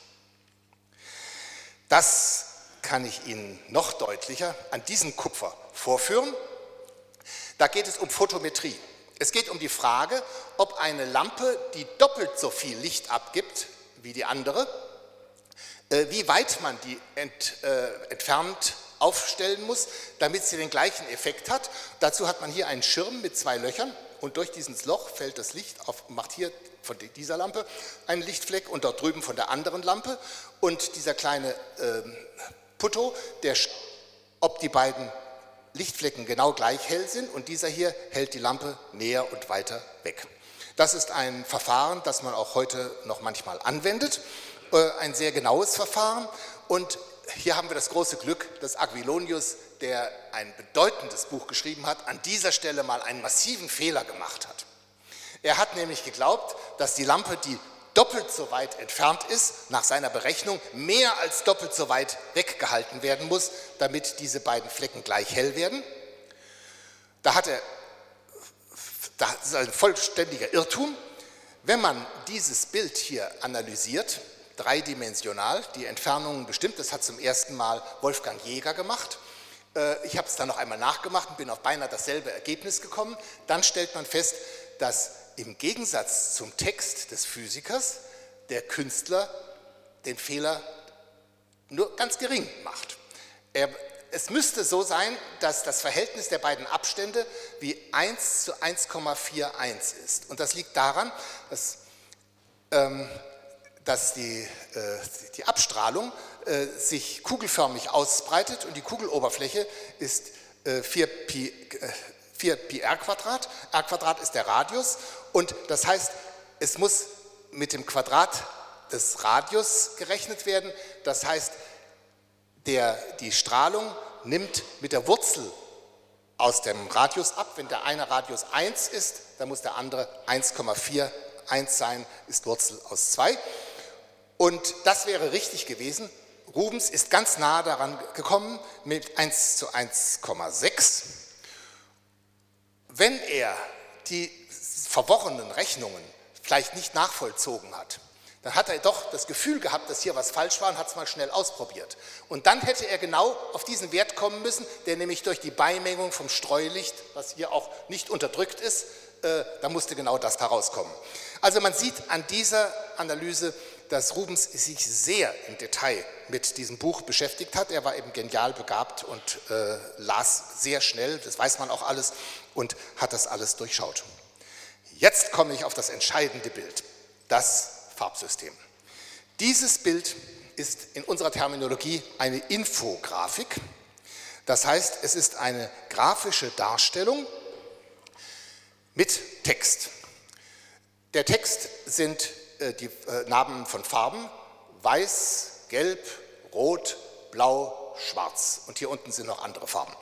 Das kann ich Ihnen noch deutlicher an diesem Kupfer vorführen. Da geht es um Photometrie. Es geht um die Frage, ob eine Lampe, die doppelt so viel Licht abgibt wie die andere, wie weit man die ent, äh, entfernt aufstellen muss, damit sie den gleichen Effekt hat. Dazu hat man hier einen Schirm mit zwei Löchern und durch dieses Loch fällt das Licht auf, macht hier von dieser Lampe einen Lichtfleck und dort drüben von der anderen Lampe und dieser kleine äh, Putto, der, ob die beiden Lichtflecken genau gleich hell sind und dieser hier hält die Lampe näher und weiter weg. Das ist ein Verfahren, das man auch heute noch manchmal anwendet, äh, ein sehr genaues Verfahren und hier haben wir das große Glück, dass Aquilonius, der ein bedeutendes Buch geschrieben hat, an dieser Stelle mal einen massiven Fehler gemacht hat. Er hat nämlich geglaubt, dass die Lampe, die doppelt so weit entfernt ist, nach seiner Berechnung mehr als doppelt so weit weggehalten werden muss, damit diese beiden Flecken gleich hell werden. Da hat er, das ist ein vollständiger Irrtum. Wenn man dieses Bild hier analysiert, dreidimensional, die Entfernungen bestimmt, das hat zum ersten Mal Wolfgang Jäger gemacht. Ich habe es dann noch einmal nachgemacht und bin auf beinahe dasselbe Ergebnis gekommen. Dann stellt man fest, dass im Gegensatz zum Text des Physikers der Künstler den Fehler nur ganz gering macht. Er, es müsste so sein, dass das Verhältnis der beiden Abstände wie eins zu eins Komma einundvierzig ist. Und das liegt daran, dass, ähm, dass die, äh, die Abstrahlung äh, sich kugelförmig ausbreitet und die Kugeloberfläche ist äh, vier Pi r Quadrat. R Quadrat ist der Radius und das heißt, es muss mit dem Quadrat des Radius gerechnet werden. Das heißt, der, die Strahlung nimmt mit der Wurzel aus dem Radius ab. Wenn der eine Radius eins ist, dann muss der andere eins Komma einundvierzig sein, ist Wurzel aus zwei. Und das wäre richtig gewesen. Rubens ist ganz nah daran gekommen mit eins zu eins Komma sechs. Wenn er die verworrenen Rechnungen vielleicht nicht nachvollzogen hat, dann hat er doch das Gefühl gehabt, dass hier was falsch war und hat es mal schnell ausprobiert. Und dann hätte er genau auf diesen Wert kommen müssen, der nämlich durch die Beimengung vom Streulicht, was hier auch nicht unterdrückt ist, äh, da musste genau das herauskommen. Also man sieht an dieser Analyse, dass Rubens sich sehr im Detail mit diesem Buch beschäftigt hat. Er war eben genial begabt und äh, las sehr schnell, das weiß man auch alles, und hat das alles durchschaut. Jetzt komme ich auf das entscheidende Bild, das Farbsystem. Dieses Bild ist in unserer Terminologie eine Infografik. Das heißt, es ist eine grafische Darstellung mit Text. Der Text sind äh, die äh, Namen von Farben: Weiß, Gelb, Rot, Blau, Schwarz. Und hier unten sind noch andere Farben.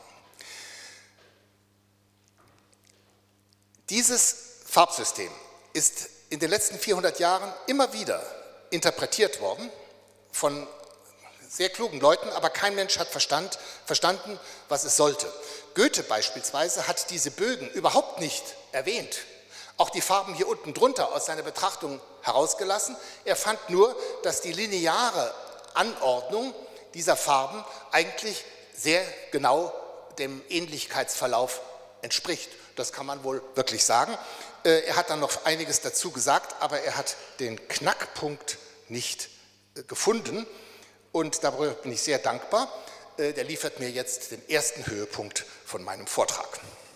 Dieses Farbsystem ist in den letzten vierhundert Jahren immer wieder interpretiert worden von sehr klugen Leuten, aber kein Mensch hat Verstand, verstanden, was es sollte. Goethe beispielsweise hat diese Bögen überhaupt nicht erwähnt, auch die Farben hier unten drunter aus seiner Betrachtung herausgelassen. Er fand nur, dass die lineare Anordnung dieser Farben eigentlich sehr genau dem Ähnlichkeitsverlauf entspricht. Das kann man wohl wirklich sagen. Er hat dann noch einiges dazu gesagt, aber er hat den Knackpunkt nicht gefunden und darüber bin ich sehr dankbar. Der liefert mir jetzt den ersten Höhepunkt von meinem Vortrag.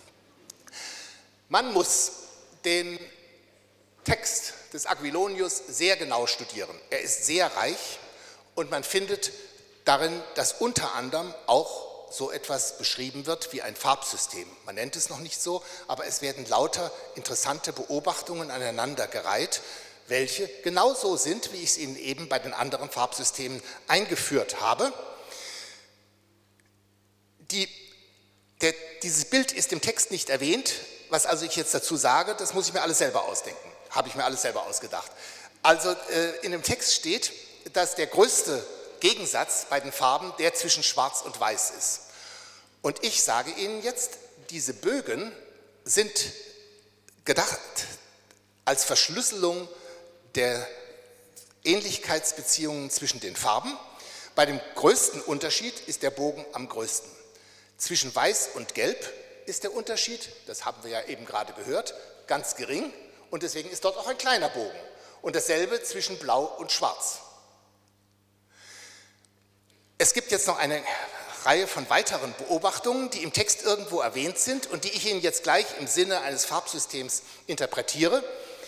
Man muss den Text des Aquilonius sehr genau studieren. Er ist sehr reich und man findet darin, dass unter anderem auch so etwas beschrieben wird wie ein Farbsystem. Man nennt es noch nicht so, aber es werden lauter interessante Beobachtungen aneinandergereiht, welche genauso sind, wie ich es Ihnen eben bei den anderen Farbsystemen eingeführt habe. Die, der, dieses Bild ist im Text nicht erwähnt. Was also ich jetzt dazu sage, das muss ich mir alles selber ausdenken. Habe ich mir alles selber ausgedacht. Also äh, in dem Text steht, dass der größte Gegensatz bei den Farben der zwischen Schwarz und Weiß ist. Und ich sage Ihnen jetzt, diese Bögen sind gedacht als Verschlüsselung der Ähnlichkeitsbeziehungen zwischen den Farben. Bei dem größten Unterschied ist der Bogen am größten. Zwischen Weiß und Gelb ist der Unterschied, das haben wir ja eben gerade gehört, ganz gering und deswegen ist dort auch ein kleiner Bogen. Und dasselbe zwischen Blau und Schwarz. Es gibt jetzt noch eine Reihe von weiteren Beobachtungen, die im Text irgendwo erwähnt sind und die ich Ihnen jetzt gleich im Sinne eines Farbsystems interpretiere.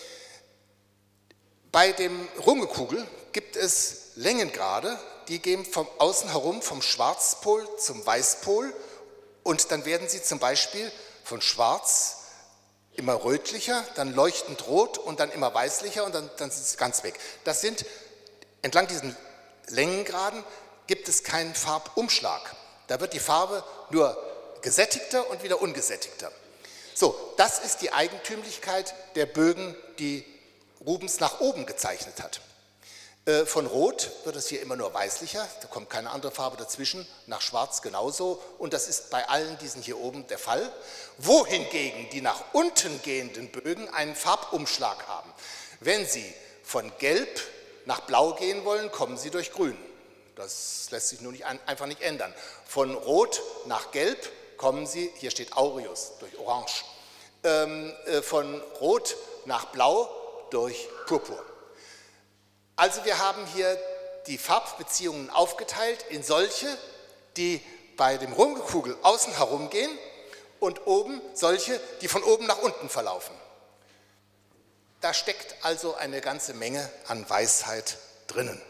Bei dem Rummekugel gibt es Längengrade, die gehen von außen herum vom Schwarzpol zum Weißpol und dann werden sie zum Beispiel von Schwarz immer rötlicher, dann leuchtend rot und dann immer weißlicher und dann, dann ist es ganz weg. Das sind, entlang diesen Längengraden gibt es keinen Farbumschlag. Da wird die Farbe nur gesättigter und wieder ungesättigter. So, das ist die Eigentümlichkeit der Bögen, die Rubens nach oben gezeichnet hat. Von Rot wird es hier immer nur weißlicher, da kommt keine andere Farbe dazwischen, nach Schwarz genauso und das ist bei allen diesen hier oben der Fall. Wohingegen die nach unten gehenden Bögen einen Farbumschlag haben. Wenn Sie von Gelb nach Blau gehen wollen, kommen Sie durch Grün. Das lässt sich nur nicht, einfach nicht ändern. Von Rot nach Gelb kommen Sie, hier steht Aureus, durch Orange. Ähm, äh, von Rot nach Blau durch Purpur. Also wir haben hier die Farbbeziehungen aufgeteilt in solche, die bei dem Rumgekugel außen herum gehen und oben solche, die von oben nach unten verlaufen. Da steckt also eine ganze Menge an Weisheit drinnen.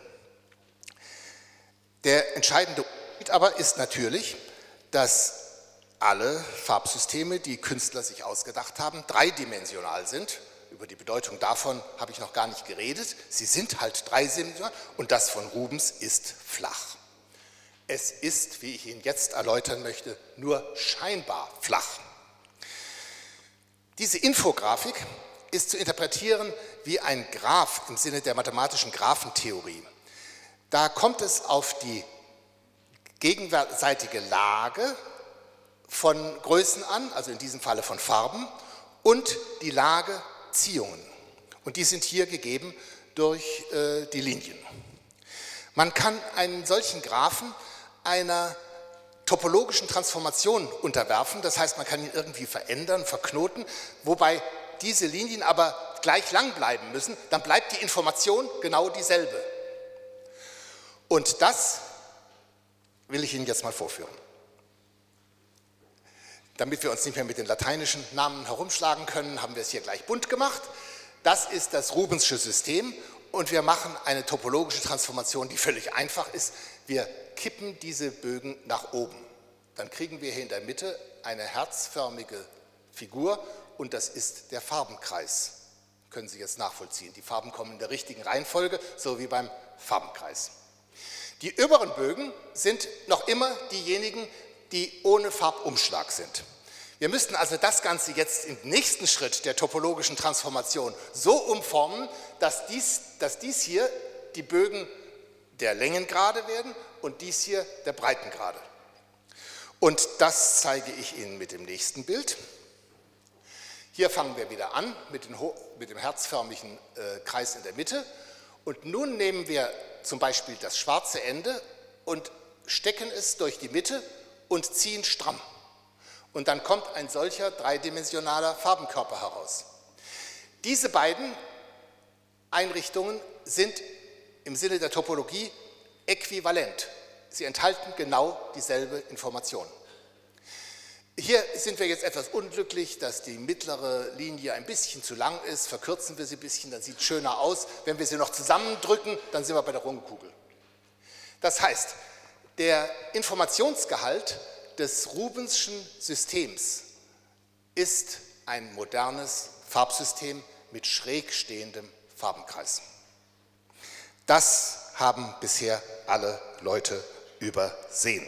Der entscheidende Unterschied aber ist natürlich, dass alle Farbsysteme, die Künstler sich ausgedacht haben, dreidimensional sind. Über die Bedeutung davon habe ich noch gar nicht geredet. Sie sind halt dreidimensional und das von Rubens ist flach. Es ist, wie ich Ihnen jetzt erläutern möchte, nur scheinbar flach. Diese Infografik ist zu interpretieren wie ein Graph im Sinne der mathematischen Graphentheorie. Da kommt es auf die gegenseitige Lage von Größen an, also in diesem Falle von Farben, und die Lageziehungen. Und die sind hier gegeben durch äh, die Linien. Man kann einen solchen Graphen einer topologischen Transformation unterwerfen, das heißt, man kann ihn irgendwie verändern, verknoten, wobei diese Linien aber gleich lang bleiben müssen, dann bleibt die Information genau dieselbe. Und das will ich Ihnen jetzt mal vorführen. Damit wir uns nicht mehr mit den lateinischen Namen herumschlagen können, haben wir es hier gleich bunt gemacht. Das ist das Rubensche System und wir machen eine topologische Transformation, die völlig einfach ist. Wir kippen diese Bögen nach oben. Dann kriegen wir hier in der Mitte eine herzförmige Figur und das ist der Farbenkreis. Können Sie jetzt nachvollziehen. Die Farben kommen in der richtigen Reihenfolge, so wie beim Farbenkreis. Die oberen Bögen sind noch immer diejenigen, die ohne Farbumschlag sind. Wir müssten also das Ganze jetzt im nächsten Schritt der topologischen Transformation so umformen, dass dies, dass dies hier die Bögen der Längengrade werden und dies hier der Breitengrade. Und das zeige ich Ihnen mit dem nächsten Bild. Hier fangen wir wieder an mit, den, mit dem herzförmigen äh, Kreis in der Mitte. Und nun nehmen wir zum Beispiel das schwarze Ende und stecken es durch die Mitte und ziehen stramm. Und dann kommt ein solcher dreidimensionaler Farbenkörper heraus. Diese beiden Einrichtungen sind im Sinne der Topologie äquivalent. Sie enthalten genau dieselbe Information. Hier sind wir jetzt etwas unglücklich, dass die mittlere Linie ein bisschen zu lang ist. Verkürzen wir sie ein bisschen, dann sieht es schöner aus. Wenn wir sie noch zusammendrücken, dann sind wir bei der Rundkugel. Das heißt, der Informationsgehalt des Rubenschen Systems ist ein modernes Farbsystem mit schräg stehendem Farbenkreis. Das haben bisher alle Leute übersehen.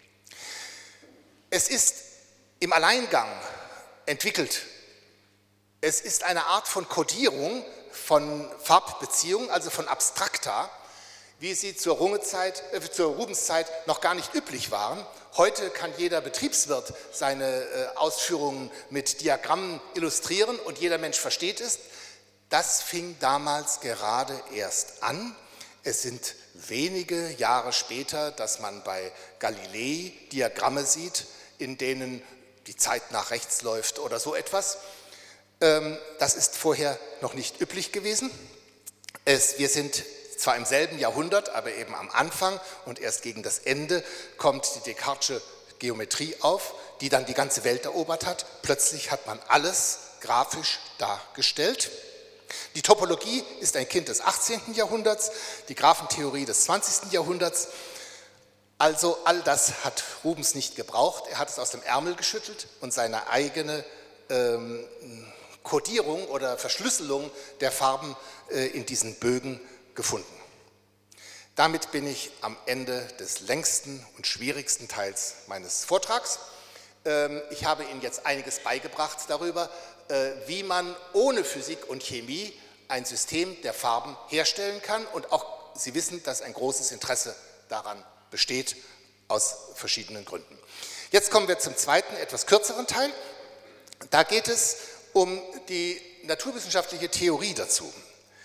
Es ist im Alleingang entwickelt. Es ist eine Art von Kodierung von Farbbeziehungen, also von Abstrakta, wie sie zur, Rungezeit, äh, zur Rubenszeit noch gar nicht üblich waren. Heute kann jeder Betriebswirt seine äh, Ausführungen mit Diagrammen illustrieren und jeder Mensch versteht es. Das fing damals gerade erst an. Es sind wenige Jahre später, dass man bei Galilei Diagramme sieht, in denen die Zeit nach rechts läuft oder so etwas. Ähm, das ist vorher noch nicht üblich gewesen. Es, wir sind zwar im selben Jahrhundert, aber eben am Anfang und erst gegen das Ende kommt die Descartesche Geometrie auf, die dann die ganze Welt erobert hat. Plötzlich hat man alles grafisch dargestellt. Die Topologie ist ein Kind des achtzehnten Jahrhunderts, die Graphentheorie des zwanzigsten Jahrhunderts. Also all das hat Rubens nicht gebraucht, er hat es aus dem Ärmel geschüttelt und seine eigene ähm, Kodierung oder Verschlüsselung der Farben äh, in diesen Bögen gefunden. Damit bin ich am Ende des längsten und schwierigsten Teils meines Vortrags. Ähm, ich habe Ihnen jetzt einiges beigebracht darüber, äh, wie man ohne Physik und Chemie ein System der Farben herstellen kann und auch Sie wissen, dass ein großes Interesse daran besteht, aus verschiedenen Gründen. Jetzt kommen wir zum zweiten, etwas kürzeren Teil. Da geht es um die naturwissenschaftliche Theorie dazu.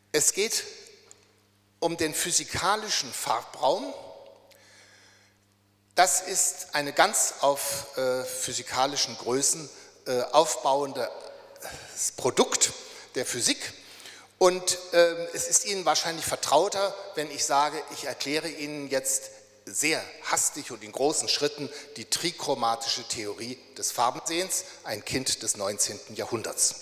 Es geht um den physikalischen Farbraum. Das ist eine ganz auf äh, physikalischen Größen äh, aufbauendes Produkt der Physik. Und äh, es ist Ihnen wahrscheinlich vertrauter, wenn ich sage, ich erkläre Ihnen jetzt sehr hastig und in großen Schritten die trichromatische Theorie des Farbensehens, ein Kind des neunzehnten Jahrhunderts.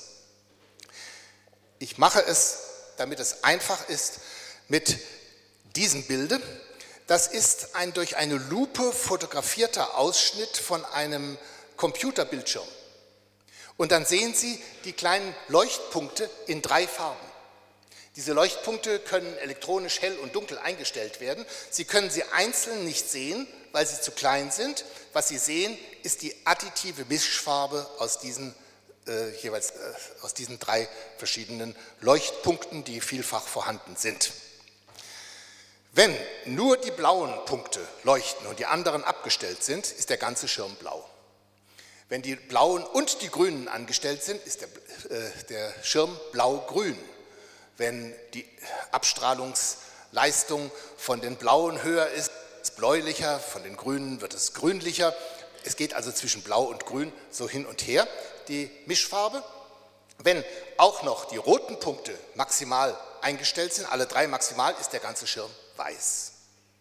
Ich mache es, damit es einfach ist, mit diesem Bilde. Das ist ein durch eine Lupe fotografierter Ausschnitt von einem Computerbildschirm. Und dann sehen Sie die kleinen Leuchtpunkte in drei Farben. Diese Leuchtpunkte können elektronisch hell und dunkel eingestellt werden. Sie können sie einzeln nicht sehen, weil sie zu klein sind. Was Sie sehen, ist die additive Mischfarbe aus diesen, äh, jeweils, äh, aus diesen drei verschiedenen Leuchtpunkten, die vielfach vorhanden sind. Wenn nur die blauen Punkte leuchten und die anderen abgestellt sind, ist der ganze Schirm blau. Wenn die blauen und die grünen angestellt sind, ist der, äh, der Schirm blau-grün. Wenn die Abstrahlungsleistung von den blauen höher ist, ist es bläulicher, von den grünen wird es grünlicher. Es geht also zwischen blau und grün so hin und her, die Mischfarbe. Wenn auch noch die roten Punkte maximal eingestellt sind, alle drei maximal, ist der ganze Schirm weiß.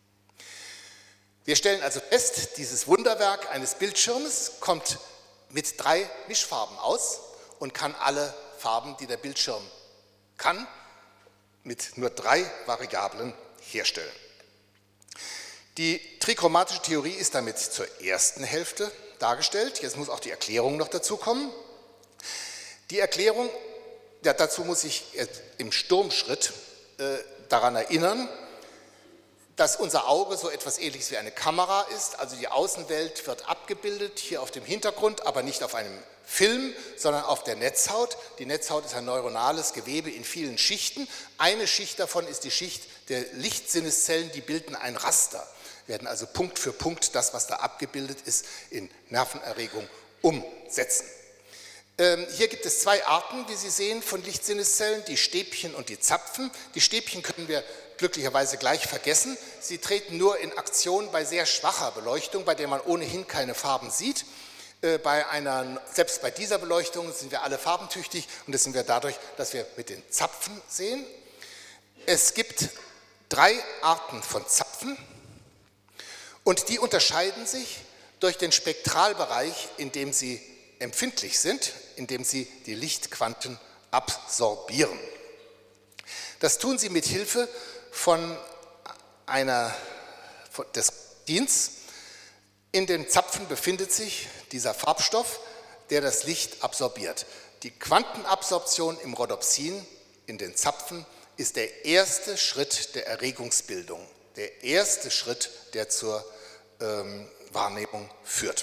Wir stellen also fest, dieses Wunderwerk eines Bildschirmes kommt mit drei Mischfarben aus und kann alle Farben, die der Bildschirm kann, mit nur drei Variablen herstellen. Die trichromatische Theorie ist damit zur ersten Hälfte dargestellt. Jetzt muss auch die Erklärung noch dazu kommen. Die Erklärung, ja, dazu muss ich im Sturmschritt äh, daran erinnern, dass unser Auge so etwas Ähnliches wie eine Kamera ist. Also die Außenwelt wird abgebildet, hier auf dem Hintergrund, aber nicht auf einem Film, sondern auf der Netzhaut. Die Netzhaut ist ein neuronales Gewebe in vielen Schichten. Eine Schicht davon ist die Schicht der Lichtsinneszellen, die bilden ein Raster, werden also Punkt für Punkt das, was da abgebildet ist, in Nervenerregung umsetzen. Ähm, hier gibt es zwei Arten, wie Sie sehen, von Lichtsinneszellen, die Stäbchen und die Zapfen. Die Stäbchen können wir glücklicherweise gleich vergessen. Sie treten nur in Aktion bei sehr schwacher Beleuchtung, bei der man ohnehin keine Farben sieht. Bei einer, selbst bei dieser Beleuchtung sind wir alle farbentüchtig und das sind wir dadurch, dass wir mit den Zapfen sehen. Es gibt drei Arten von Zapfen und die unterscheiden sich durch den Spektralbereich, in dem sie empfindlich sind, in dem sie die Lichtquanten absorbieren. Das tun sie mit Hilfe von einer von des Proteins. In den Zapfen befindet sich dieser Farbstoff, der das Licht absorbiert. Die Quantenabsorption im Rhodopsin in den Zapfen ist der erste Schritt der Erregungsbildung, der erste Schritt, der zur ähm, Wahrnehmung führt.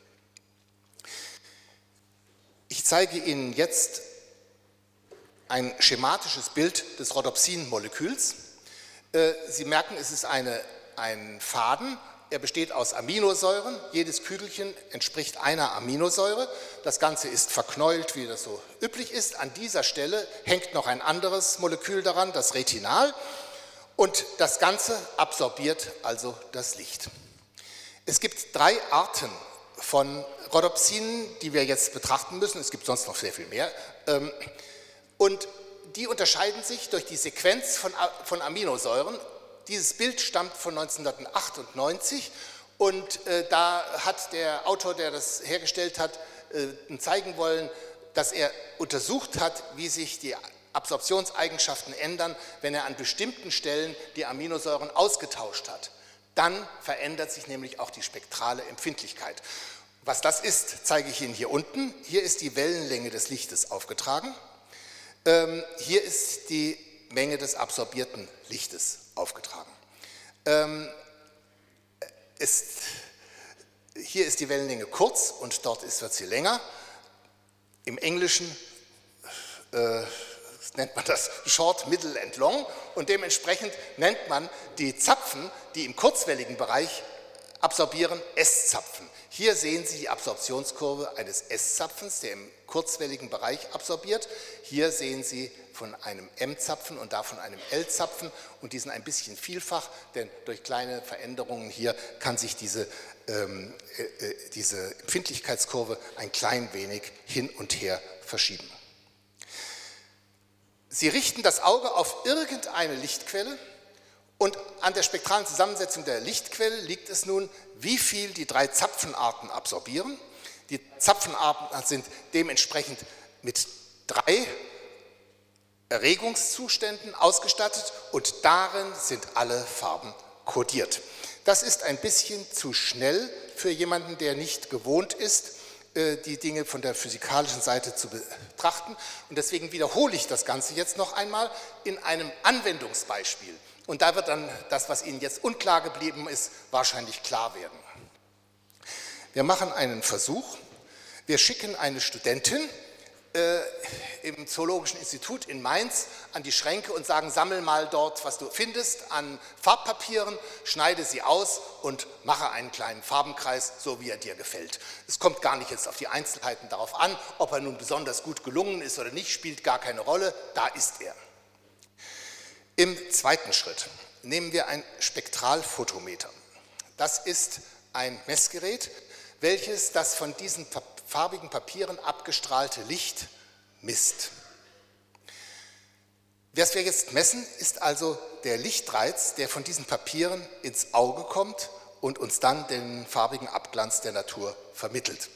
Ich zeige Ihnen jetzt ein schematisches Bild des Rhodopsin-Moleküls. Sie merken, es ist eine, ein Faden. Er besteht aus Aminosäuren. Jedes Kügelchen entspricht einer Aminosäure. Das Ganze ist verknäult, wie das so üblich ist. An dieser Stelle hängt noch ein anderes Molekül daran, das Retinal. Und das Ganze absorbiert also das Licht. Es gibt drei Arten von Rhodopsinen, die wir jetzt betrachten müssen. Es gibt sonst noch sehr viel mehr. Und die unterscheiden sich durch die Sequenz von, von Aminosäuren. Dieses Bild stammt von neunzehnhundertachtundneunzig und äh, da hat der Autor, der das hergestellt hat, äh, zeigen wollen, dass er untersucht hat, wie sich die Absorptionseigenschaften ändern, wenn er an bestimmten Stellen die Aminosäuren ausgetauscht hat. Dann verändert sich nämlich auch die spektrale Empfindlichkeit. Was das ist, zeige ich Ihnen hier unten. Hier ist die Wellenlänge des Lichtes aufgetragen. Ähm, hier ist die Menge des absorbierten Lichtes aufgetragen. Ähm, ist, hier ist die Wellenlänge kurz und dort ist, wird sie länger. Im Englischen äh, nennt man das Short, Middle and Long und dementsprechend nennt man die Zapfen, die im kurzwelligen Bereich absorbieren S-Zapfen. Hier sehen Sie die Absorptionskurve eines S-Zapfens, der im kurzwelligen Bereich absorbiert. Hier sehen Sie von einem M-Zapfen und da von einem L-Zapfen und die sind ein bisschen vielfach, denn durch kleine Veränderungen hier kann sich diese, ähm, äh, diese Empfindlichkeitskurve ein klein wenig hin und her verschieben. Sie richten das Auge auf irgendeine Lichtquelle und an der spektralen Zusammensetzung der Lichtquelle liegt es nun, wie viel die drei Zapfenarten absorbieren. Die Zapfenarten sind dementsprechend mit drei Erregungszuständen ausgestattet und darin sind alle Farben kodiert. Das ist ein bisschen zu schnell für jemanden, der nicht gewohnt ist, die Dinge von der physikalischen Seite zu betrachten. Und deswegen wiederhole ich das Ganze jetzt noch einmal in einem Anwendungsbeispiel. Und da wird dann das, was Ihnen jetzt unklar geblieben ist, wahrscheinlich klar werden. Wir machen einen Versuch. Wir schicken eine Studentin äh, im Zoologischen Institut in Mainz an die Schränke und sagen, sammel mal dort, was du findest an Farbpapieren, schneide sie aus und mache einen kleinen Farbenkreis, so wie er dir gefällt. Es kommt gar nicht jetzt auf die Einzelheiten darauf an, ob er nun besonders gut gelungen ist oder nicht, spielt gar keine Rolle, da ist er. Im zweiten Schritt nehmen wir ein Spektralphotometer. Das ist ein Messgerät, welches das von diesen farbigen Papieren abgestrahlte Licht misst. Was wir jetzt messen, ist also der Lichtreiz, der von diesen Papieren ins Auge kommt und uns dann den farbigen Abglanz der Natur vermittelt.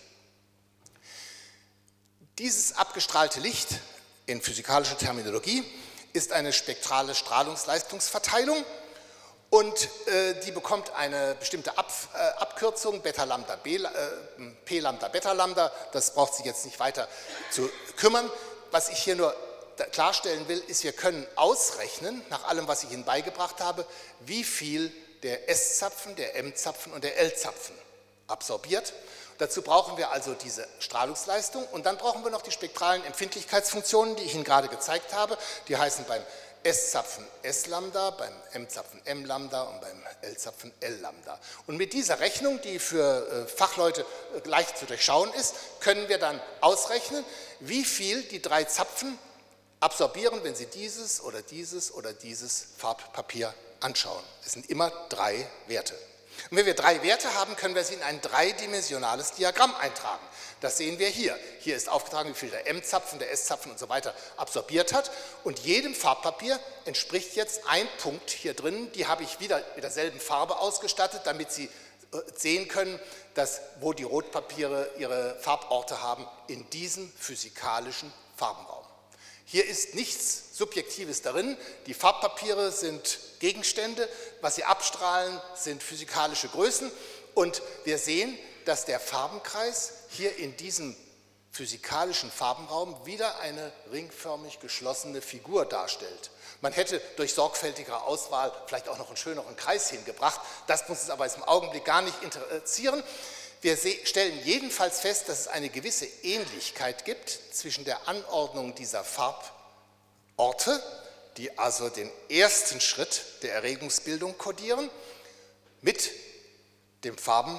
Dieses abgestrahlte Licht in physikalischer Terminologie ist eine spektrale Strahlungsleistungsverteilung und äh, die bekommt eine bestimmte Ab, äh, Abkürzung, Beta Lambda, B, äh, P Lambda, Beta Lambda, das braucht sich jetzt nicht weiter zu kümmern. Was ich hier nur klarstellen will, ist, wir können ausrechnen, nach allem, was ich Ihnen beigebracht habe, wie viel der S-Zapfen, der M-Zapfen und der L-Zapfen absorbiert. Dazu brauchen wir also diese Strahlungsleistung und dann brauchen wir noch die spektralen Empfindlichkeitsfunktionen, die ich Ihnen gerade gezeigt habe. Die heißen beim S-Zapfen S-Lambda, beim M-Zapfen M-Lambda und beim L-Zapfen L-Lambda. Und mit dieser Rechnung, die für Fachleute leicht zu durchschauen ist, können wir dann ausrechnen, wie viel die drei Zapfen absorbieren, wenn Sie dieses oder dieses oder dieses Farbpapier anschauen. Es sind immer drei Werte. Und wenn wir drei Werte haben, können wir sie in ein dreidimensionales Diagramm eintragen. Das sehen wir hier. Hier ist aufgetragen, wie viel der M-Zapfen, der S-Zapfen und so weiter absorbiert hat. Und jedem Farbpapier entspricht jetzt ein Punkt hier drin. Die habe ich wieder mit derselben Farbe ausgestattet, damit Sie sehen können, dass, wo die Rotpapiere ihre Farborte haben, in diesem physikalischen Farbenraum. Hier ist nichts Subjektives darin. Die Farbpapiere sind Gegenstände. Was sie abstrahlen, sind physikalische Größen. Und wir sehen, dass der Farbenkreis hier in diesem physikalischen Farbenraum wieder eine ringförmig geschlossene Figur darstellt. Man hätte durch sorgfältigere Auswahl vielleicht auch noch einen schöneren Kreis hingebracht. Das muss uns aber im Augenblick gar nicht interessieren. Wir stellen jedenfalls fest, dass es eine gewisse Ähnlichkeit gibt zwischen der Anordnung dieser Farborte, die also den ersten Schritt der Erregungsbildung kodieren, mit dem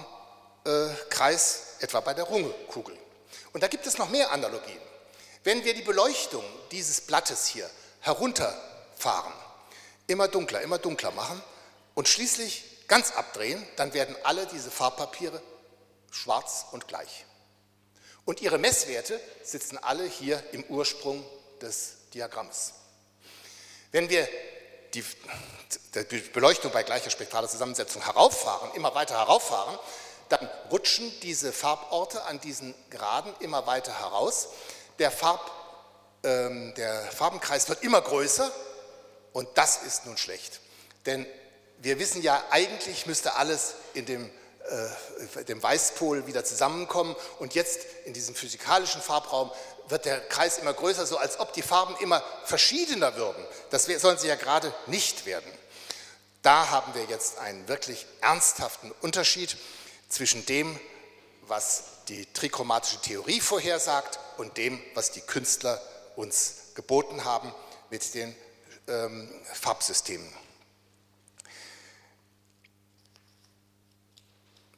Farbenkreis etwa bei der Rungekugel. Und da gibt es noch mehr Analogien. Wenn wir die Beleuchtung dieses Blattes hier herunterfahren, immer dunkler, immer dunkler machen und schließlich ganz abdrehen, dann werden alle diese Farbpapiere schwarz und gleich. Und ihre Messwerte sitzen alle hier im Ursprung des Diagramms. Wenn wir die, die Beleuchtung bei gleicher spektraler Zusammensetzung herauffahren, immer weiter herauffahren, dann rutschen diese Farborte an diesen Graden immer weiter heraus. Der, Farb, ähm, der Farbenkreis wird immer größer und das ist nun schlecht. Denn wir wissen ja, eigentlich müsste alles in dem dem Weißpol wieder zusammenkommen und jetzt in diesem physikalischen Farbraum wird der Kreis immer größer, so als ob die Farben immer verschiedener würden. Das sollen sie ja gerade nicht werden. Da haben wir jetzt einen wirklich ernsthaften Unterschied zwischen dem, was die trichromatische Theorie vorhersagt und dem, was die Künstler uns geboten haben mit den ähm, Farbsystemen.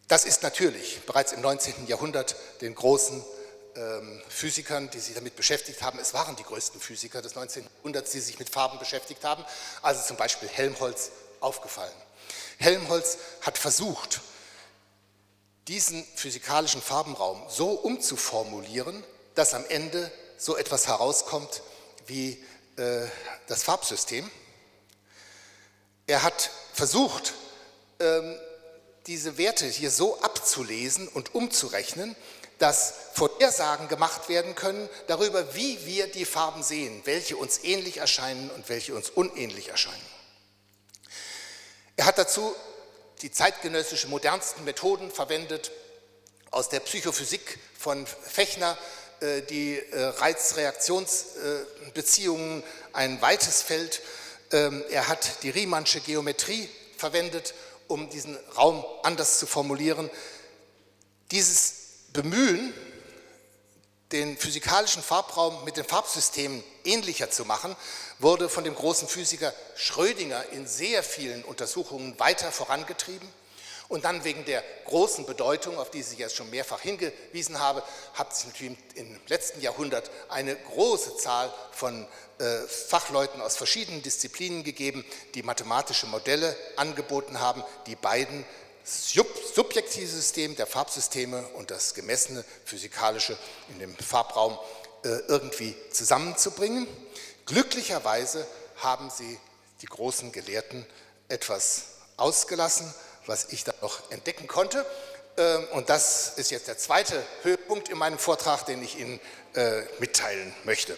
Das ist natürlich bereits im neunzehnten Jahrhundert den großen ähm, Physikern, die sich damit beschäftigt haben, es waren die größten Physiker des neunzehnten Jahrhunderts, die sich mit Farben beschäftigt haben, also zum Beispiel Helmholtz, aufgefallen. Helmholtz hat versucht, diesen physikalischen Farbenraum so umzuformulieren, dass am Ende so etwas herauskommt wie äh, das Farbsystem. Er hat versucht, ähm, diese Werte hier so abzulesen und umzurechnen, dass Vorhersagen gemacht werden können darüber, wie wir die Farben sehen, welche uns ähnlich erscheinen und welche uns unähnlich erscheinen. Er hat dazu die zeitgenössischen modernsten Methoden verwendet, aus der Psychophysik von Fechner, die Reiz-Reaktionsbeziehungen, ein weites Feld. Er hat die Riemannsche Geometrie verwendet, um diesen Raum anders zu formulieren. Dieses Bemühen, den physikalischen Farbraum mit den Farbsystemen ähnlicher zu machen, wurde von dem großen Physiker Schrödinger in sehr vielen Untersuchungen weiter vorangetrieben. Und dann wegen der großen Bedeutung, auf die ich jetzt schon mehrfach hingewiesen habe, hat es natürlich im letzten Jahrhundert eine große Zahl von äh, Fachleuten aus verschiedenen Disziplinen gegeben, die mathematische Modelle angeboten haben, die beiden Sub subjektive System der Farbsysteme und das gemessene physikalische in dem Farbraum äh, irgendwie zusammenzubringen. Glücklicherweise haben sie, die großen Gelehrten, etwas ausgelassen, was ich da noch entdecken konnte. Ähm, und das ist jetzt der zweite Höhepunkt in meinem Vortrag, den ich Ihnen äh, mitteilen möchte.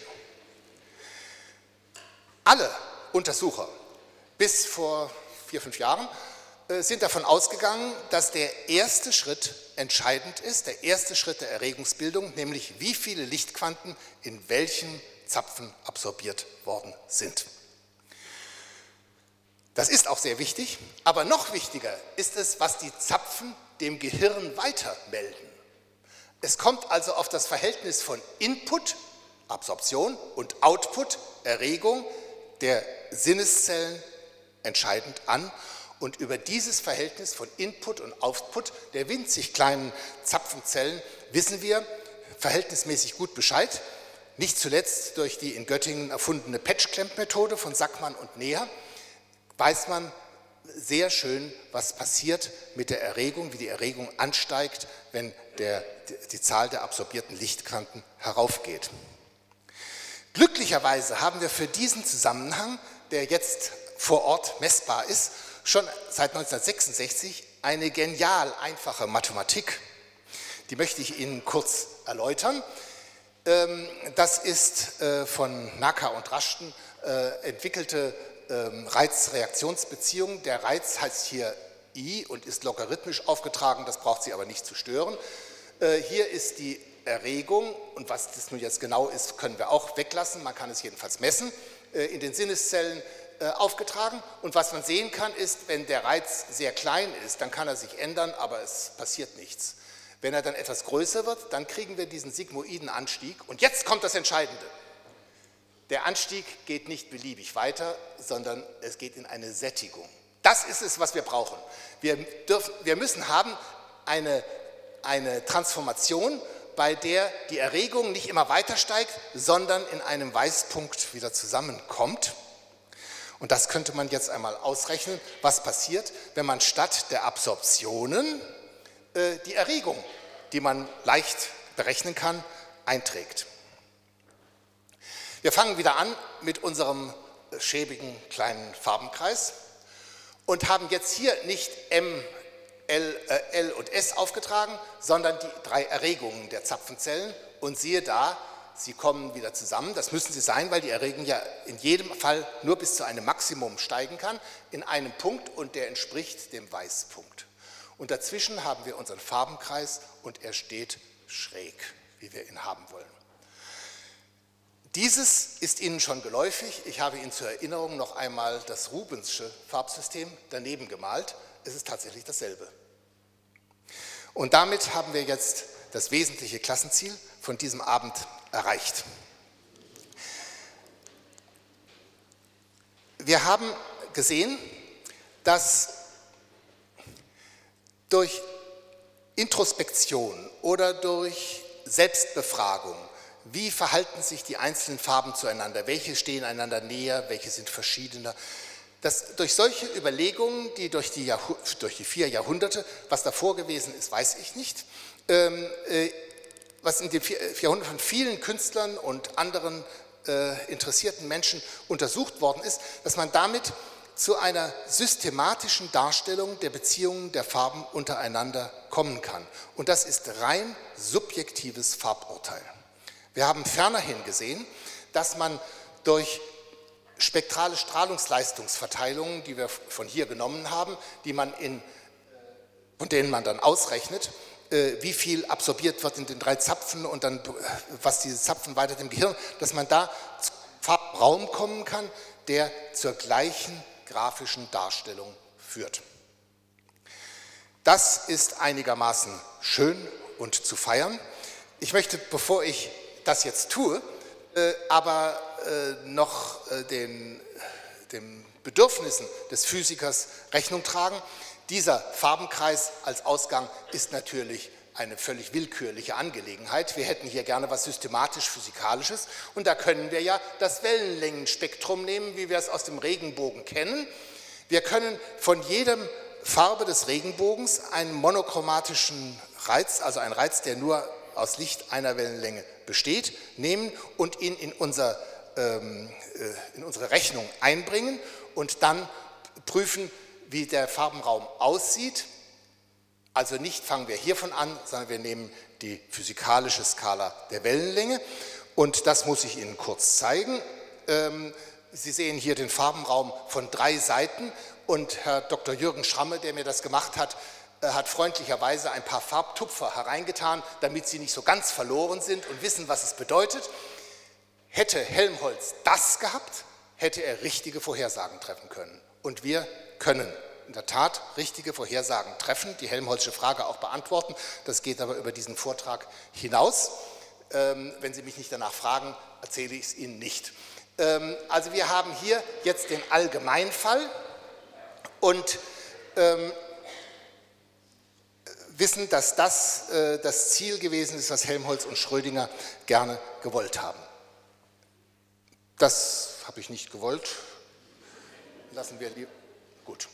Alle Untersucher bis vor vier, fünf Jahren sind davon ausgegangen, dass der erste Schritt entscheidend ist, der erste Schritt der Erregungsbildung, nämlich wie viele Lichtquanten in welchem Zapfen absorbiert worden sind. Das ist auch sehr wichtig, aber noch wichtiger ist es, was die Zapfen dem Gehirn weitermelden. Es kommt also auf das Verhältnis von Input, Absorption und Output, Erregung der Sinneszellen entscheidend an. Und über dieses Verhältnis von Input und Output der winzig kleinen Zapfenzellen wissen wir verhältnismäßig gut Bescheid. Nicht zuletzt durch die in Göttingen erfundene Patch-Clamp-Methode von Sackmann und Neher weiß man sehr schön, was passiert mit der Erregung, wie die Erregung ansteigt, wenn der, die Zahl der absorbierten Lichtquanten heraufgeht. Glücklicherweise haben wir für diesen Zusammenhang, der jetzt vor Ort messbar ist, schon seit neunzehnhundertsechsundsechzig eine genial einfache Mathematik. Die möchte ich Ihnen kurz erläutern. Das ist von Naka und Rushton entwickelte Reiz-Reaktionsbeziehung. Der Reiz heißt hier I und ist logarithmisch aufgetragen, das braucht Sie aber nicht zu stören. Hier ist die Erregung, und was das nun jetzt genau ist, können wir auch weglassen, man kann es jedenfalls messen, in den Sinneszellen aufgetragen. Und was man sehen kann, ist, wenn der Reiz sehr klein ist, dann kann er sich ändern, aber es passiert nichts. Wenn er dann etwas größer wird, dann kriegen wir diesen sigmoiden Anstieg. Und jetzt kommt das Entscheidende. Der Anstieg geht nicht beliebig weiter, sondern es geht in eine Sättigung. Das ist es, was wir brauchen. Wir, dürfen, wir müssen haben eine, eine Transformation, bei der die Erregung nicht immer weiter steigt, sondern in einem Weißpunkt wieder zusammenkommt. Und das könnte man jetzt einmal ausrechnen, was passiert, wenn man statt der Absorptionen äh, die Erregung, die man leicht berechnen kann, einträgt. Wir fangen wieder an mit unserem schäbigen kleinen Farbenkreis und haben jetzt hier nicht M, L, äh, L und S aufgetragen, sondern die drei Erregungen der Zapfenzellen. Und siehe da, sie kommen wieder zusammen. Das müssen sie sein, weil die Erregung ja in jedem Fall nur bis zu einem Maximum steigen kann, in einem Punkt, und der entspricht dem Weißpunkt. Und dazwischen haben wir unseren Farbenkreis und er steht schräg, wie wir ihn haben wollen. Dieses ist Ihnen schon geläufig. Ich habe Ihnen zur Erinnerung noch einmal das Rubensche Farbsystem daneben gemalt. Es ist tatsächlich dasselbe. Und damit haben wir jetzt das wesentliche Klassenziel von diesem Abend erreicht. Wir haben gesehen, dass durch Introspektion oder durch Selbstbefragung, wie verhalten sich die einzelnen Farben zueinander, welche stehen einander näher, welche sind verschiedener. Das, durch solche Überlegungen, die durch die, Jahrh- durch die vier Jahrhunderte, was davor gewesen ist, weiß ich nicht, ähm, äh, was in den vier Jahrhunderten von vielen Künstlern und anderen äh, interessierten Menschen untersucht worden ist, dass man damit zu einer systematischen Darstellung der Beziehungen der Farben untereinander kommen kann. Und das ist rein subjektives Farburteil. Wir haben fernerhin gesehen, dass man durch spektrale Strahlungsleistungsverteilungen, die wir von hier genommen haben, die man in, von denen man dann ausrechnet, wie viel absorbiert wird in den drei Zapfen und dann, was diese Zapfen weiter dem Gehirn, dass man da zu einem Farbraum kommen kann, der zur gleichen grafischen Darstellung führt. Das ist einigermaßen schön und zu feiern. Ich möchte, bevor ich das jetzt tue, äh, aber äh, noch äh, den, den Bedürfnissen des Physikers Rechnung tragen. Dieser Farbenkreis als Ausgang ist natürlich eine völlig willkürliche Angelegenheit. Wir hätten hier gerne was systematisch-physikalisches und da können wir ja das Wellenlängenspektrum nehmen, wie wir es aus dem Regenbogen kennen. Wir können von jedem Farbe des Regenbogens einen monochromatischen Reiz, also einen Reiz, der nur aus Licht einer Wellenlänge besteht, nehmen und ihn in, unser, ähm, in unsere Rechnung einbringen und dann prüfen, wie der Farbenraum aussieht. Also nicht fangen wir hiervon an, sondern wir nehmen die physikalische Skala der Wellenlänge und das muss ich Ihnen kurz zeigen. Sie sehen hier den Farbenraum von drei Seiten und Herr Doktor Jürgen Schramme, der mir das gemacht hat, hat freundlicherweise ein paar Farbtupfer hereingetan, damit Sie nicht so ganz verloren sind und wissen, was es bedeutet. Hätte Helmholtz das gehabt, hätte er richtige Vorhersagen treffen können. Und wir können in der Tat richtige Vorhersagen treffen, die Helmholtzsche Frage auch beantworten. Das geht aber über diesen Vortrag hinaus. Ähm, wenn Sie mich nicht danach fragen, erzähle ich es Ihnen nicht. Ähm, also wir haben hier jetzt den Allgemeinfall und ähm, wissen, dass das äh, das Ziel gewesen ist, was Helmholtz und Schrödinger gerne gewollt haben. Das habe ich nicht gewollt. Lassen wir lieber. Gut.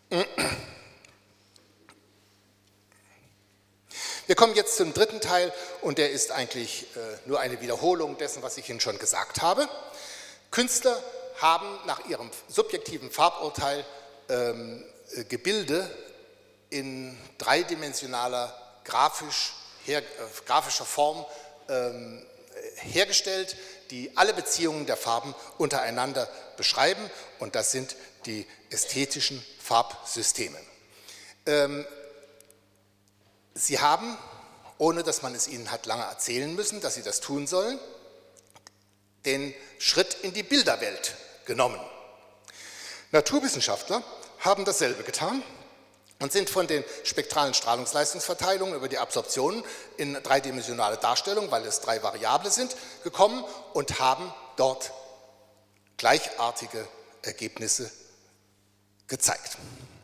Wir kommen jetzt zum dritten Teil und der ist eigentlich äh, nur eine Wiederholung dessen, was ich Ihnen schon gesagt habe. Künstler haben nach ihrem subjektiven Farburteil ähm, äh, Gebilde in dreidimensionaler grafisch, her, äh, grafischer Form ähm, hergestellt, die alle Beziehungen der Farben untereinander beschreiben und das sind die ästhetischen Farbsysteme. Ähm, Sie haben, ohne dass man es Ihnen hat lange erzählen müssen, dass Sie das tun sollen, den Schritt in die Bilderwelt genommen. Naturwissenschaftler haben dasselbe getan und sind von den spektralen Strahlungsleistungsverteilungen über die Absorptionen in dreidimensionale Darstellung, weil es drei Variable sind, gekommen und haben dort gleichartige Ergebnisse gezeigt.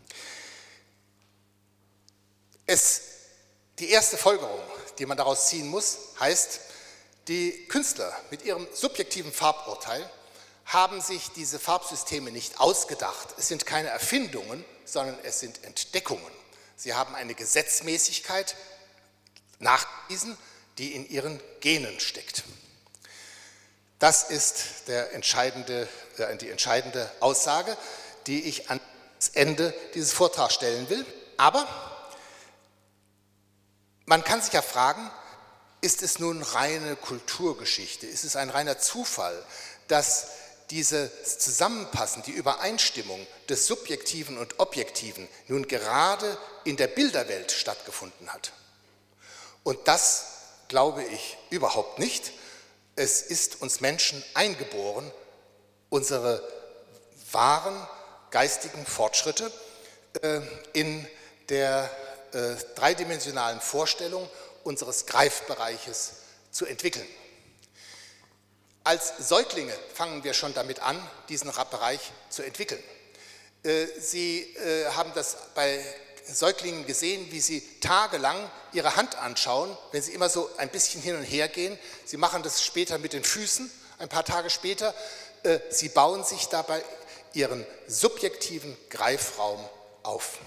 Es, die erste Folgerung, die man daraus ziehen muss, heißt, die Künstler mit ihrem subjektiven Farburteil haben sich diese Farbsysteme nicht ausgedacht. Es sind keine Erfindungen, sondern es sind Entdeckungen. Sie haben eine Gesetzmäßigkeit nachgewiesen, die in ihren Genen steckt. Das ist der entscheidende, äh, die entscheidende Aussage, die ich ans Ende dieses Vortrags stellen will. Aber man kann sich ja fragen, ist es nun reine Kulturgeschichte? Ist es ein reiner Zufall, dass dieses Zusammenpassen, die Übereinstimmung des Subjektiven und Objektiven nun gerade in der Bilderwelt stattgefunden hat? Und das glaube ich überhaupt nicht. Es ist uns Menschen eingeboren, unsere wahren geistigen Fortschritte äh, in der äh, dreidimensionalen Vorstellung unseres Greifbereiches zu entwickeln. Als Säuglinge fangen wir schon damit an, diesen Bereich zu entwickeln. Sie haben das bei Säuglingen gesehen, wie sie tagelang ihre Hand anschauen, wenn sie immer so ein bisschen hin und her gehen. Sie machen das später mit den Füßen, ein paar Tage später. Sie bauen sich dabei ihren subjektiven Greifraum auf.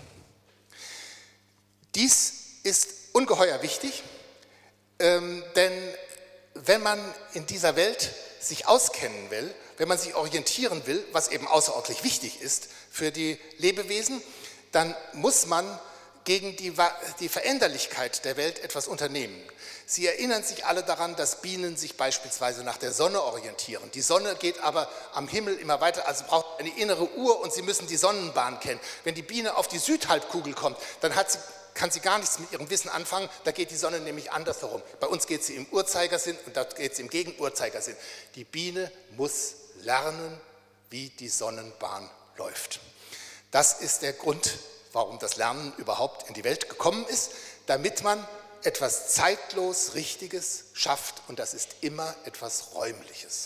Dies ist ungeheuer wichtig, ähm, denn wenn man in dieser Welt sich auskennen will, wenn man sich orientieren will, was eben außerordentlich wichtig ist für die Lebewesen, dann muss man gegen die, die Veränderlichkeit der Welt etwas unternehmen. Sie erinnern sich alle daran, dass Bienen sich beispielsweise nach der Sonne orientieren. Die Sonne geht aber am Himmel immer weiter, also braucht eine innere Uhr und Sie müssen die Sonnenbahn kennen. Wenn die Biene auf die Südhalbkugel kommt, dann hat sie, kann sie gar nichts mit ihrem Wissen anfangen, da geht die Sonne nämlich andersherum. Bei uns geht sie im Uhrzeigersinn und da geht sie im Gegenuhrzeigersinn. Die Biene muss lernen, wie die Sonnenbahn läuft. Das ist der Grund, warum das Lernen überhaupt in die Welt gekommen ist, damit man etwas zeitlos Richtiges schafft und das ist immer etwas Räumliches.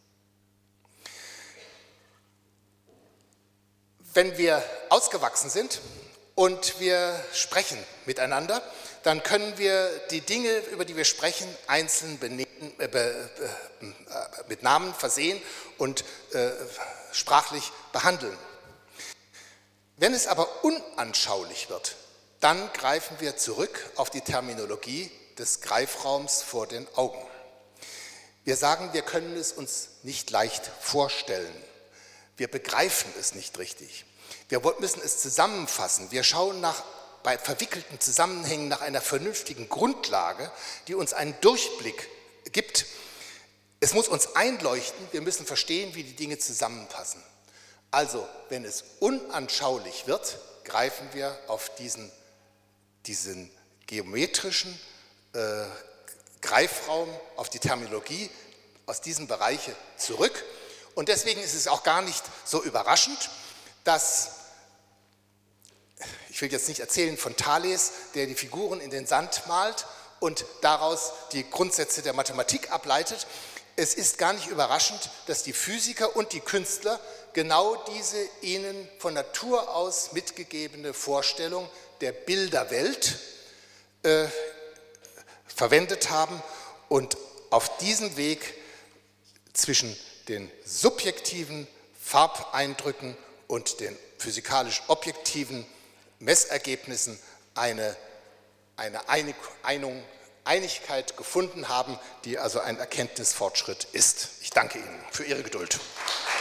Wenn wir ausgewachsen sind und wir sprechen miteinander, dann können wir die Dinge, über die wir sprechen, einzeln benehmen, äh, be, äh, mit Namen versehen und äh, sprachlich behandeln. Wenn es aber unanschaulich wird, dann greifen wir zurück auf die Terminologie des Greifraums vor den Augen. Wir sagen, wir können es uns nicht leicht vorstellen. Wir begreifen es nicht richtig. Wir müssen es zusammenfassen. Wir schauen nach, bei verwickelten Zusammenhängen nach einer vernünftigen Grundlage, die uns einen Durchblick gibt. Es muss uns einleuchten, wir müssen verstehen, wie die Dinge zusammenpassen. Also, wenn es unanschaulich wird, greifen wir auf diesen, diesen geometrischen äh, Greifraum, auf die Terminologie aus diesem Bereich zurück. Und deswegen ist es auch gar nicht so überraschend, dass, ich will jetzt nicht erzählen von Thales, der die Figuren in den Sand malt und daraus die Grundsätze der Mathematik ableitet. Es ist gar nicht überraschend, dass die Physiker und die Künstler genau diese ihnen von Natur aus mitgegebene Vorstellung der Bilderwelt äh, verwendet haben und auf diesem Weg zwischen den subjektiven Farbeindrücken und den physikalisch objektiven Messergebnissen eine, eine Einig, Einung, Einigkeit gefunden haben, die also ein Erkenntnisfortschritt ist. Ich danke Ihnen für Ihre Geduld.